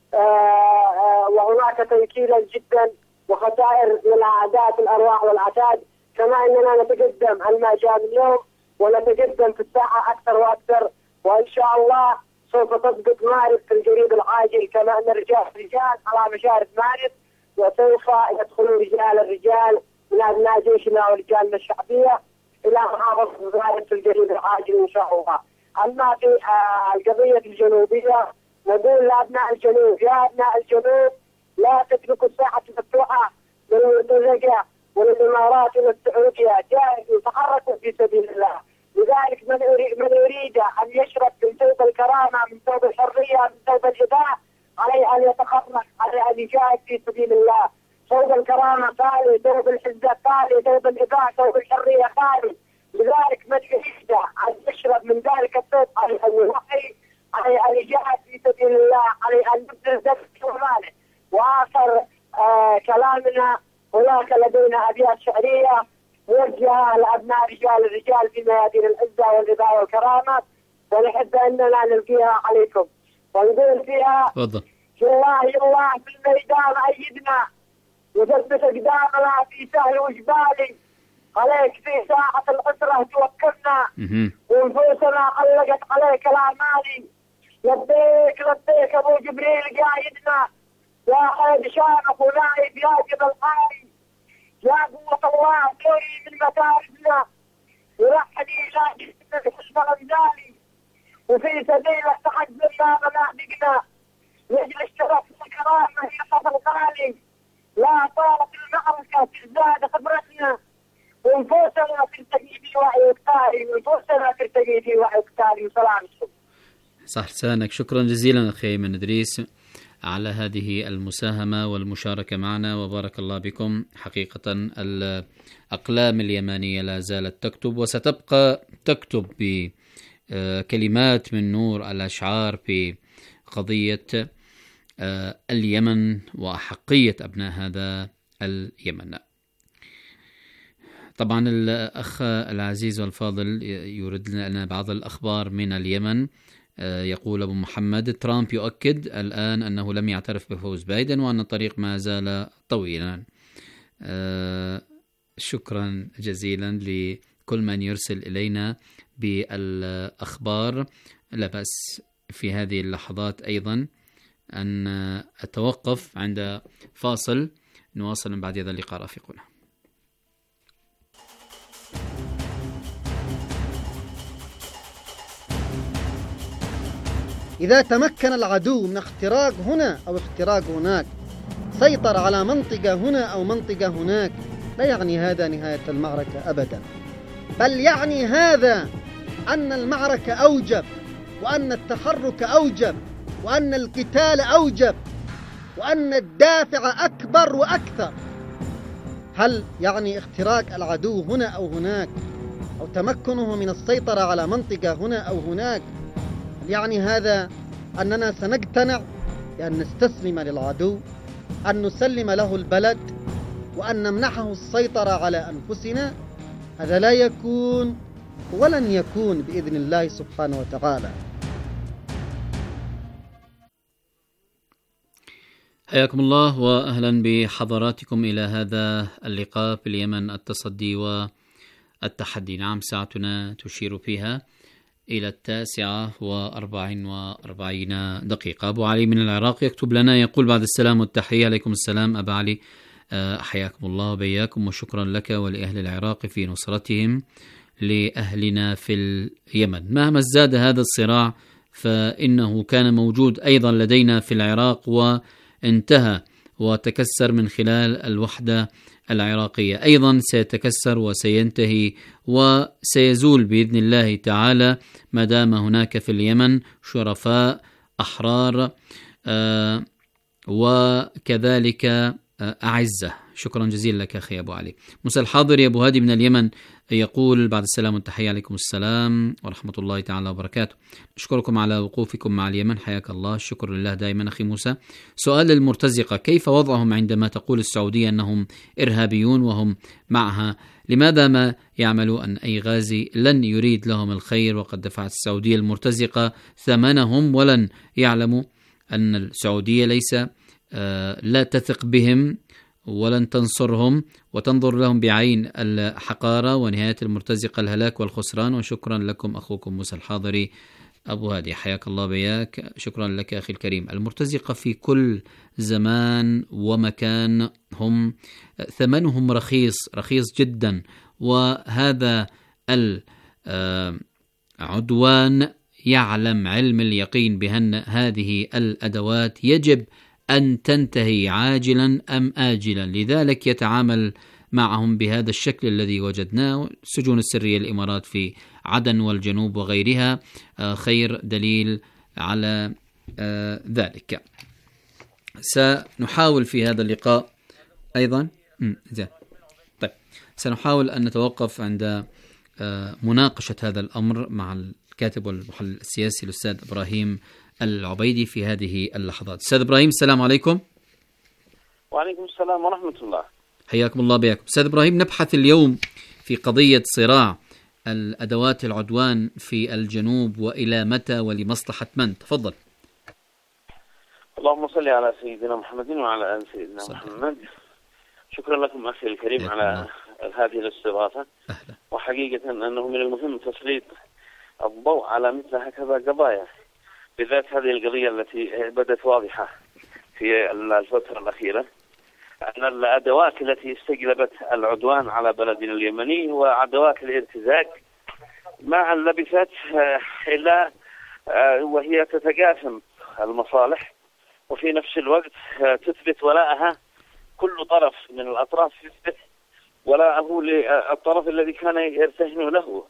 وهناك تنكيلا جدا وخسائر للأعداء في الأرواح والعتاد، كما أننا نتقدم عما جاء اليوم ونتقدم في الساحة أكثر وأكثر. وإن شاء الله سوف تضبط مارب في القريب العاجل، كما أن الرجال على مشارف مارب، وسوف يدخلون الرجال من أبناء جيشنا ورجالنا الشعبية إلى محافظة مارب في القريب العاجل إن شاء الله. أما في القضية الجنوبية نقول لأبناء الجنوب، يا أبناء الجنوب لا تتركوا الساحة مفتوحة للمرتزقة وللإمارات والسعودية، جاهزوا تحركوا في سبيل الله. لذلك من يريد أن يشرب من ثوب الكرامة، من ثوب الحرية، من ثوب الإباء، عليه أن يتخلص، عليه أن يجاهد في سبيل الله. ثوب الكرامة غالي، ثوب العزة غالي، ثوب الإباء، ثوب الحرية غالي. لذلك من يريد أن يشرب من ذلك الثوب عليه أن يوحي، عليه أن يجاهد في سبيل الله، عليه أن يبذل ذبح ماله. وآخر كلامنا هناك لدينا أبيات شعرية موجهة لأبناء الرجال في ميادين العزة والإباء والكرامة، ونحب أننا نلقيها عليكم ونقول فيها: يالله يالله في الميدان أيدنا وثبت أقدامنا في سهل وجبالي، عليك في ساعة العسرة توكلنا ونفوسنا علقت عليك الأعمالي، لبيك لبيك أبو جبريل قايدنا، يا حيد شامخ ونايب يا جبل حالي، يا قوة الله دوري من مكارمنا ورحني إلى جسمك حسن رمزالي، وفي سبيلك تحجر يا منابقنا يجري الشرف والكرامة هي صف الغالي، لا طالت المعركة تزداد خبرتنا ونفوسنا ترتقي في وعي وقتالي، ونفوسنا ترتقي في وعي وقتالي. وسلامتكم. صح لسانك. شكرا جزيلا أخي أيمن إدريس على هذه المساهمة والمشاركة معنا، وبارك الله بكم. حقيقة الأقلام اليمنية لا زالت تكتب وستبقى تكتب بكلمات من نور الأشعار بقضية اليمن وأحقية أبناء هذا اليمن. طبعا الأخ العزيز والفاضل يورد لنا بعض الأخبار من اليمن. يقول أبو محمد: ترامب يؤكد الآن أنه لم يعترف بفوز بايدن وأن الطريق ما زال طويلا. شكرا جزيلا لكل من يرسل إلينا بالأخبار. لا بأس في هذه اللحظات أيضا أن أتوقف عند فاصل، نواصل من بعد هذا اللقاء رافقنا. إذا تمكن العدو من اختراق هنا أو اختراق هناك، سيطر على منطقة هنا أو منطقة هناك، لا يعني هذا نهاية المعركة أبدا، بل يعني هذا أن المعركة أوجب، وأن التحرك أوجب، وأن القتال أوجب، وأن الدافع أكبر وأكثر. هل يعني اختراق العدو هنا أو هناك أو تمكنه من السيطرة على منطقة هنا أو هناك، يعني هذا أننا سنقتنع بأن نستسلم للعدو، أن نسلم له البلد، وأن نمنحه السيطرة على أنفسنا؟ هذا لا يكون ولن يكون بإذن الله سبحانه وتعالى. حياكم الله وأهلا بحضراتكم إلى هذا اللقاء في اليمن، التصدي والتحدي. نعم، ساعتنا تشير فيها إلى 9:44 أبو علي من العراق يكتب لنا، يقول: بعد السلام والتحية. عليكم السلام أبا علي، حياكم الله وبياكم، وشكرا لك ولأهل العراق في نصرتهم لأهلنا في اليمن. مهما ازداد هذا الصراع فإنه كان موجود أيضا لدينا في العراق وانتهى وتكسر من خلال الوحدة العراقية. أيضا سيتكسر وسينتهي وسيزول بإذن الله تعالى ما دام هناك في اليمن شرفاء أحرار وكذلك أعزة. شكرا جزيلا لك أخي أبو علي. موسى الحاضر يا أبو هادي من اليمن يقول بعد السلام والتحية عليكم السلام ورحمة الله تعالى وبركاته. أشكركم على وقوفكم مع اليمن، حياك الله. الشكر لله دائما أخي موسى. سؤال المرتزقة: كيف وضعهم عندما تقول السعودية أنهم إرهابيون وهم معها؟ لماذا ما يعملوا أن أي غازي لن يريد لهم الخير وقد دفعت السعودية المرتزقة ثمنهم، ولن يعلموا أن السعودية ليس لا تثق بهم ولن تنصرهم وتنظر لهم بعين الحقارة، ونهاية المرتزقة الهلاك والخسران. وشكرا لكم أخوكم موسى الحاضري أبو هادي، حياك الله بياك. شكرا لك أخي الكريم. المرتزقة في كل زمان ومكان هم ثمنهم رخيص جدا، وهذا العدوان يعلم علم اليقين بأن هذه الأدوات يجب أن تنتهي عاجلا أم آجلا، لذلك يتعامل معهم بهذا الشكل الذي وجدناه. السجون السرية الإمارات في عدن والجنوب وغيرها خير دليل على ذلك. سنحاول في هذا اللقاء أيضا طيب سنحاول أن نتوقف عند مناقشة هذا الأمر مع الكاتب والمحلل السياسي الأستاذ إبراهيم العبيدي في هذه اللحظات. أستاذ إبراهيم السلام عليكم. وعليكم السلام ورحمة الله. حياكم الله بياكم. أستاذ إبراهيم، نبحث اليوم في قضية صراع الأدوات العدوان في الجنوب، وإلى متى ولمصلحة من؟ تفضل. اللهم صل على سيدنا محمد وعلى آل سيدنا محمد. شكرا لكم أخي الكريم على هذه الاستضافة. وحقيقة أنه من المهم تسليط الضوء على مثل هكذا قضايا، بالذات هذه القضية التي بدت واضحة في الفترة الأخيرة، أن الأدوات التي استجلبت العدوان على بلدنا اليمني هو أدوات الارتزاق ما لبثت إلا وهي تتقاسم المصالح، وفي نفس الوقت تثبت ولاءها. كل طرف من الأطراف يثبت ولاءه للطرف الذي كان يرتهن له.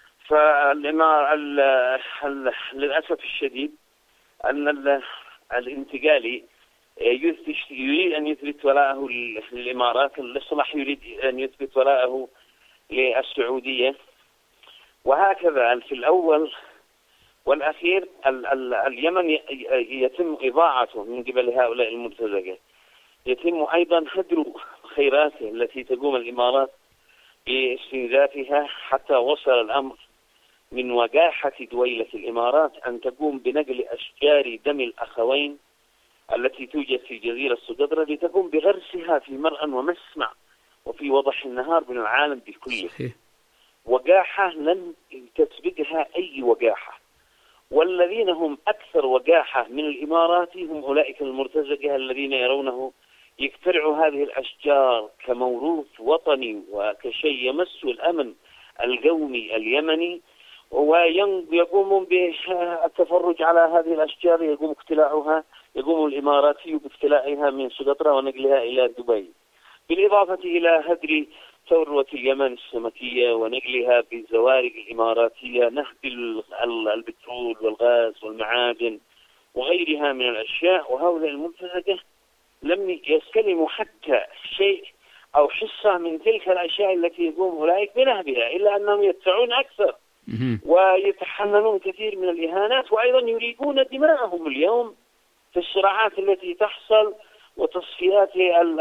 للأسف الشديد أن الانتقالي يريد أن يثبت ولاءه للإمارات، الإصلاح يريد أن يثبت ولاءه للسعودية، وهكذا في الأول والأخير اليمن يتم إضاعته من قبل هؤلاء المرتزقة، يتم أيضا هدر خيراته التي تقوم الإمارات باستنزافها، حتى وصل الأمر من وقاحة دويلة الإمارات أن تقوم بنقل أشجار دم الأخوين التي توجد في جزيرة سقطرى لتقوم بغرسها في مرأى ومسمع وفي وضح النهار من العالم بكله. وقاحة لن تسبقها أي وقاحة، والذين هم أكثر وقاحة من الإمارات هم أولئك المرتزقة الذين يرونه يخترعوا هذه الأشجار كموروث وطني وكشيء يمس الأمن القومي اليمني، ويقومون بالتفرج على هذه الأشجار. يقوم الإماراتي باقتلاعها من سقطرى ونقلها إلى دبي، بالإضافة إلى هدر ثروة اليمن السمكية ونقلها بالزوارق الإماراتية، نهب البترول والغاز والمعادن وغيرها من الأشياء. وهؤلاء المرتزقة لم يستلموا حتى شيء أو حصة من تلك الأشياء التي يقوم أولئك بنهبها، إلا أنهم يدفعون أكثر ويتحملون كثير من الإهانات، وأيضا يريقون دماءهم اليوم في الصراعات التي تحصل وتصفيات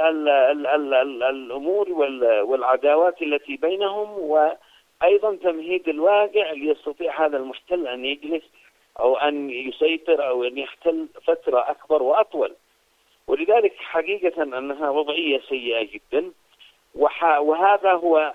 الأمور والعداوات التي بينهم، وأيضا تمهيد الواقع ليستطيع هذا المحتل أن يجلس أو أن يسيطر أو أن يحتل فترة أكبر وأطول. ولذلك حقيقة أنها وضعية سيئة جدا، وهذا هو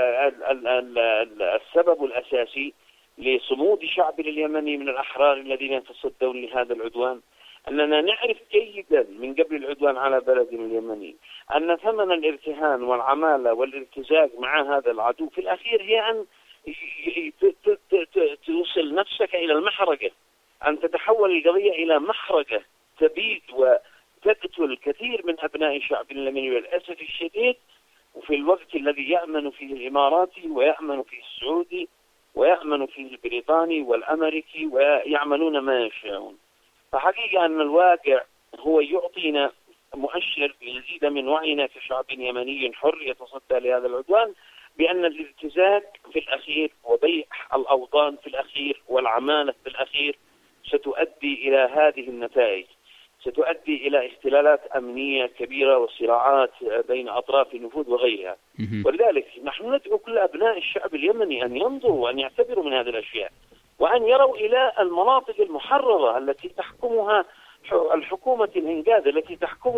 السبب الأساسي لصمود شعب اليمني من الأحرار الذين يتصدون لهذا العدوان. أننا نعرف جيدا من قبل العدوان على بلدنا اليمني أن ثمن الارتهان والعمالة والارتزاق مع هذا العدو في الأخير هي أن توصل نفسك إلى المحرقة. أن تتحول القضية إلى محرقة تبيد وتقتل كثير من أبناء شعب اليمن للأسف الشديد، وفي الوقت الذي يأمن فيه الإماراتي ويأمن فيه السعودي ويأمن فيه البريطاني والأمريكي ويعملون ما يشاءون. فحقيقة أن الواقع هو يعطينا مؤشر ليزيد من وعينا كشعب يمني حر يتصدى لهذا العدوان بأن الابتزاز في الأخير وبيع الأوطان في الأخير والعمالة في الأخير ستؤدي إلى هذه النتائج، ستؤدي إلى اختلالات أمنية كبيرة وصراعات بين أطراف النفوذ وغيرها. ولذلك نحن ندعو كل أبناء الشعب اليمني أن ينظروا وأن يعتبروا من هذه الأشياء، وأن يروا إلى المناطق المحررة التي تحكمها الحكومة الإنقاذ، التي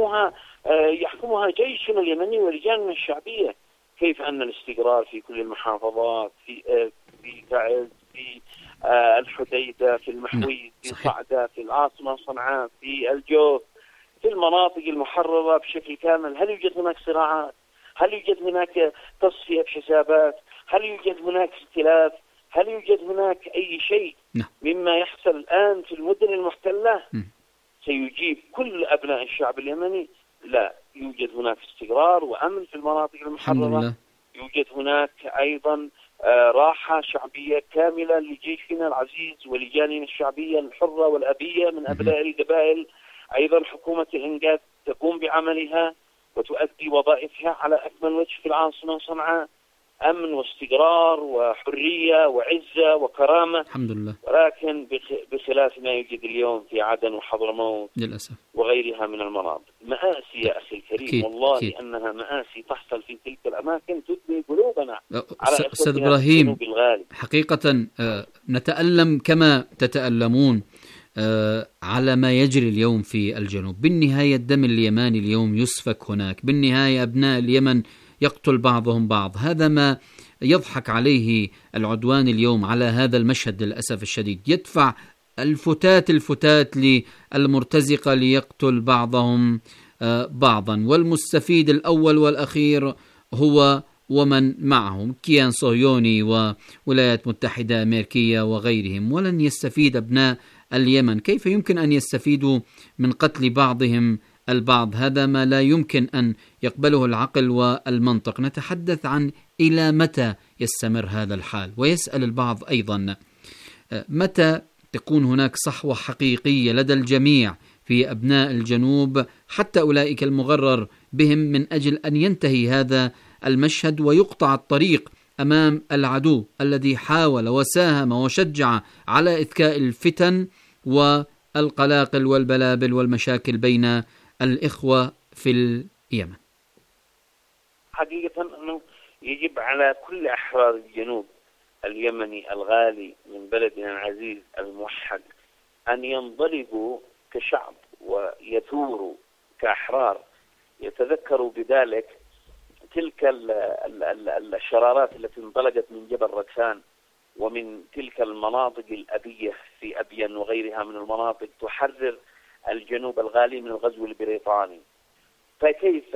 يحكمها جيشنا اليمني ورجالنا الشعبية. كيف أن الاستقرار في كل المحافظات، في تعز، في الحديدة، في المحويد، في صعدة، في العاصمة صنعاء، في الجوف، في المناطق المحررة بشكل كامل. هل يوجد هناك صراعات؟ هل يوجد هناك تصفية حسابات؟ هل يوجد هناك اختلاف؟ هل يوجد هناك أي شيء مما يحصل الآن في المدن المحتلة؟ سيجيب كل أبناء الشعب اليمني لا، يوجد هناك استقرار وأمن في المناطق المحررة. يوجد هناك أيضا راحة شعبية كاملة لجيشنا العزيز ولجاننا الشعبية الحرة والأبية من أبناء القبائل. أيضا حكومة الإنقاذ تقوم بعملها وتؤدي وظائفها على أكمل وجه في العاصمة صنعاء، أمن واستقرار وحرية وعزة وكرامة الحمد لله. ولكن بخلاف ما يوجد اليوم في عدن وحضرموت للأسف وغيرها من المناطق. مآسي يا أخي الكريم، أكيد. والله أكيد. أنها مآسي تحصل في تلك الأماكن تدمي قلوبنا على أستاذ إبراهيم. حقيقة نتألم كما تتألمون على ما يجري اليوم في الجنوب. بالنهاية الدم اليماني اليوم يسفك هناك، بالنهاية أبناء اليمن يقتل بعضهم بعض. هذا ما يضحك عليه العدوان اليوم على هذا المشهد للأسف الشديد. يدفع الفتات للمرتزقة ليقتل بعضهم بعضا، والمستفيد الأول والأخير هو ومن معهم كيان صهيوني وولايات متحدة أمريكية وغيرهم. ولن يستفيد أبناء اليمن. كيف يمكن أن يستفيدوا من قتل بعضهم البعض؟ هذا ما لا يمكن أن يقبله العقل والمنطق. نتحدث عن إلى متى يستمر هذا الحال، ويسأل البعض أيضا متى تكون هناك صحوة حقيقية لدى الجميع في أبناء الجنوب، حتى أولئك المغرر بهم، من أجل أن ينتهي هذا المشهد ويقطع الطريق أمام العدو الذي حاول وساهم وشجع على إذكاء الفتن والقلاقل والبلابل والمشاكل بين الإخوة في اليمن. حقيقة أنه يجب على كل أحرار الجنوب اليمني الغالي من بلدنا العزيز الموحد أن ينضلقوا كشعب ويثوروا كأحرار، يتذكروا بذلك تلك الشرارات التي انطلقت من جبل ركسان ومن تلك المناطق الأبية في أبين وغيرها من المناطق تحرر الجنوب الغالي من الغزو البريطاني. فكيف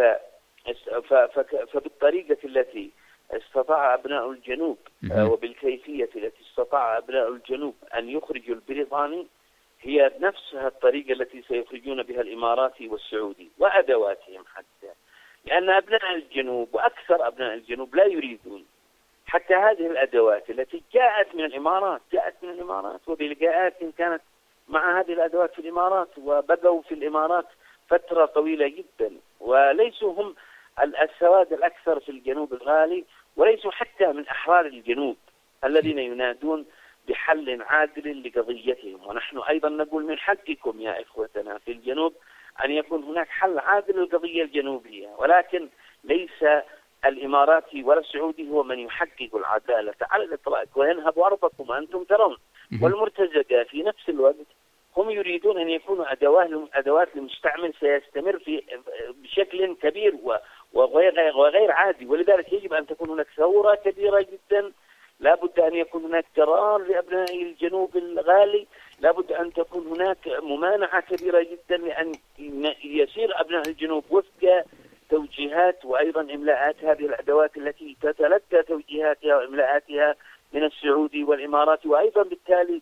فبالطريقة التي استطاع أبناء الجنوب وبالكيفية التي استطاع أبناء الجنوب أن يخرجوا البريطاني هي نفسها الطريقة التي سيخرجون بها الإماراتي والسعودي وأدواتهم، حتى لأن أبناء الجنوب وأكثر أبناء الجنوب لا يريدون حتى هذه الأدوات التي جاءت من الإمارات وبلقاءات كانت مع هذه الأدوات في الإمارات، وبقوا في الإمارات فترة طويلة جدا، وليسوا هم السواد الأكثر في الجنوب الغالي، وليسوا حتى من أحرار الجنوب الذين ينادون بحل عادل لقضيتهم. ونحن أيضا نقول من حقكم يا إخوتنا في الجنوب أن يكون هناك حل عادل للقضية الجنوبية، ولكن ليس الإماراتي ولا السعودي هو من يحقق العدالة على الإطلاق، وينهب أرضكم وأنتم ترون. والمرتزقة في نفس الوقت هم يريدون أن يكونوا أدوات لمستعمل سيستمر بشكل كبير وغير عادي. ولذلك يجب أن تكون هناك ثورة كبيرة جدا، لا بد أن يكون هناك قرار لأبناء الجنوب الغالي، لا بد أن تكون هناك ممانعة كبيرة جدا لأن يسير أبناء الجنوب وفق توجيهات وأيضا إملاءات هذه الأدوات التي تتلقى توجيهاتها وإملاءاتها من السعودي والإمارات، وأيضا بالتالي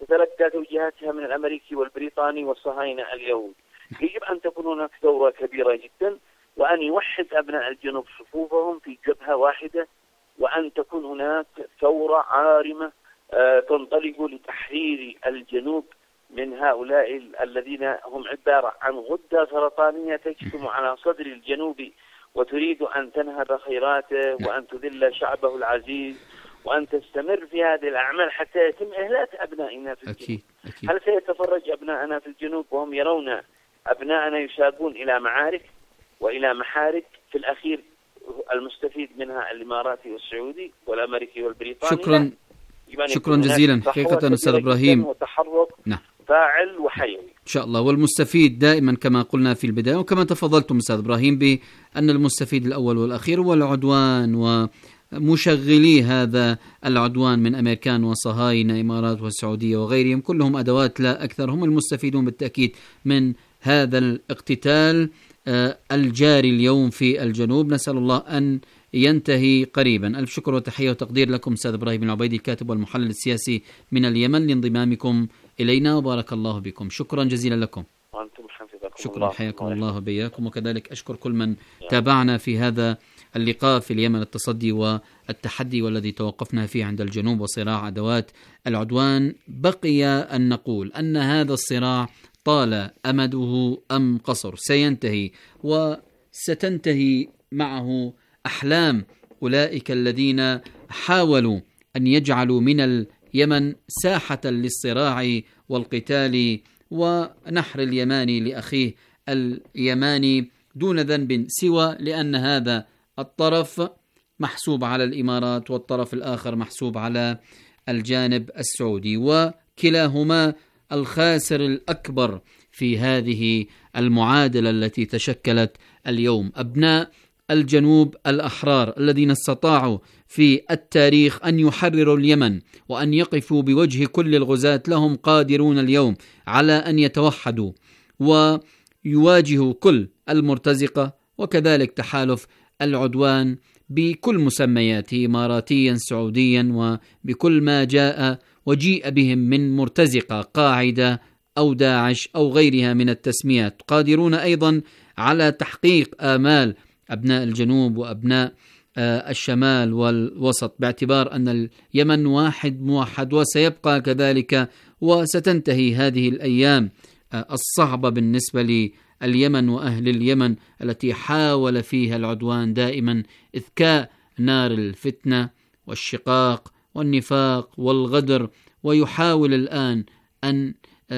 تتلقى توجيهاتها من الأمريكي والبريطاني والصهاينة اليهود. يجب أن تكون هناك ثورة كبيرة جدا، وأن يوحد أبناء الجنوب صفوفهم في جبهة واحدة، وأن تكون هناك ثورة عارمة تنطلق لتحرير الجنوب من هؤلاء الذين هم عبارة عن غدة سرطانية تجثم على صدر الجنوب وتريد أن تنهب خيراته وأن تذل شعبه العزيز وأن تستمر في هذه الأعمال حتى يتم إهلاك أبنائنا في الجنوب. أكيد. هل سيتفرج أبنائنا في الجنوب وهم يرون أبنائنا يساقون إلى معارك وإلى محارك في الأخير المستفيد منها الإماراتي والسعودي والأمريكي والبريطاني؟ شكرا جزيلا حقيقة أستاذ إبراهيم. وتحرك فاعل وحيوي إن شاء الله. والمستفيد دائما كما قلنا في البداية وكما تفضلتم أستاذ إبراهيم بأن المستفيد الأول والأخير هو العدوان ومشغلي هذا العدوان من أمريكان وصهاينة إمارات والسعودية وغيرهم، كلهم أدوات لا أكثر، هم المستفيدون بالتأكيد من هذا الاقتتال الجاري اليوم في الجنوب. نسأل الله أن ينتهي قريبا. ألف شكر وتحية وتقدير لكم أستاذ إبراهيم العبيدي الكاتب والمحلل السياسي من اليمن لانضمامكم إلينا، وبارك الله بكم. شكرا جزيلا لكم. شكرا، حياكم الله بياكم. وكذلك أشكر كل من تابعنا في هذا اللقاء في اليمن، التصدي والتحدي والذي توقفنا فيه عند الجنوب وصراع أدوات العدوان. بقي أن نقول أن هذا الصراع طال أمده أم قصر سينتهي، وستنتهي معه أحلام أولئك الذين حاولوا أن يجعلوا من اليمن ساحة للصراع والقتال ونحر اليماني لأخيه اليماني دون ذنب سوى لأن هذا الطرف محسوب على الإمارات والطرف الآخر محسوب على الجانب السعودي، وكلاهما الخاسر الأكبر في هذه المعادلة التي تشكلت اليوم. أبناء الجنوب الأحرار الذين استطاعوا في التاريخ أن يحرروا اليمن وأن يقفوا بوجه كل الغزاة لهم قادرون اليوم على أن يتوحدوا ويواجهوا كل المرتزقة وكذلك تحالف العدوان بكل مسمياته إماراتيا سعوديا وبكل ما جاء وجيء بهم من مرتزقة قاعدة أو داعش أو غيرها من التسميات، قادرون أيضا على تحقيق آمال أبناء الجنوب وأبناء الشمال والوسط، باعتبار أن اليمن واحد موحد وسيبقى كذلك، وستنتهي هذه الأيام الصعبة بالنسبة لليمن وأهل اليمن التي حاول فيها العدوان دائما إذكاء نار الفتنة والشقاق والنفاق والغدر، ويحاول الآن أن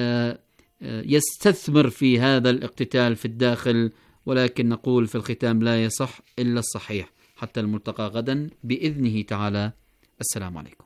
يستثمر في هذا الاقتتال في الداخل. ولكن نقول في الختام لا يصح إلا الصحيح. حتى الملتقى غدا بإذنه تعالى. السلام عليكم.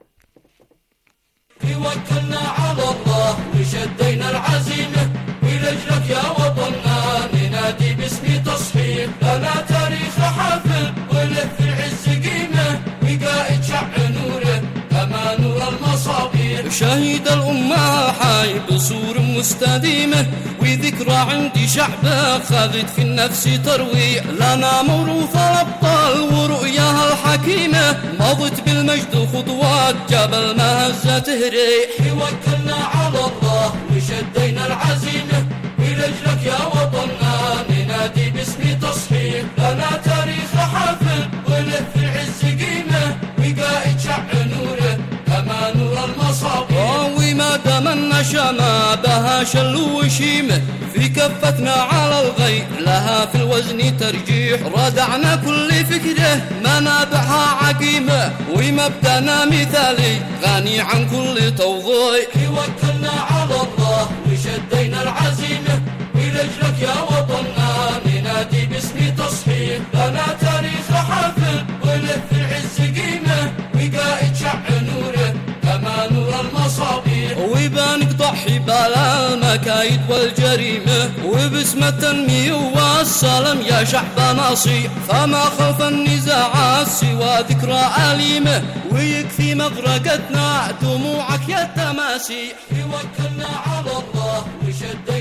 توكلنا على الله وشدينا العزيمة ولجلك يا وطننا ننادي باسم تصحيح، لنا تاريخ حافل وله في العز قيمة وقائد شع نوره كما نور المصابيح، شهيد الأمة حي بصور مستديمة وذكرى عندي شعبه خذت في النفس ترويع، لنا موروث الأبطال ورؤياها الحكيمة مضت بالمجد خطوات جبل ما هزة تهريح. توكلنا على الله وشدينا العزيمة ولجلك يا وطننا ننادي باسم تصحيح، لنا تاريخ حافل وله في العز قيمة وقائد شع نوره كما نور المصابيح، وما دام النشامة بها شل وشيمة في كفتنا على الغي لها في الوزن ترجيح، ردعنا كل فكره منابعها عقيمة ومبدأنا مثالي غني عن كل توضيح. توكلنا على الله وشدينا العزيمة ولجلك يا وطننا ننادي باسم تصحيح، لنا تاريخ حافل وله في العز قيمة وقائد شع نوره كما نور المصابيح، وبنقطع حبال المكايد والجريمة وباسم التنمية والسلام يا شعب نصيح، فما خلف النزاعات سوى ذكرى أليمة ويكفي مغرقتنا دموعك يا التماسيح. توكلنا على الله وشد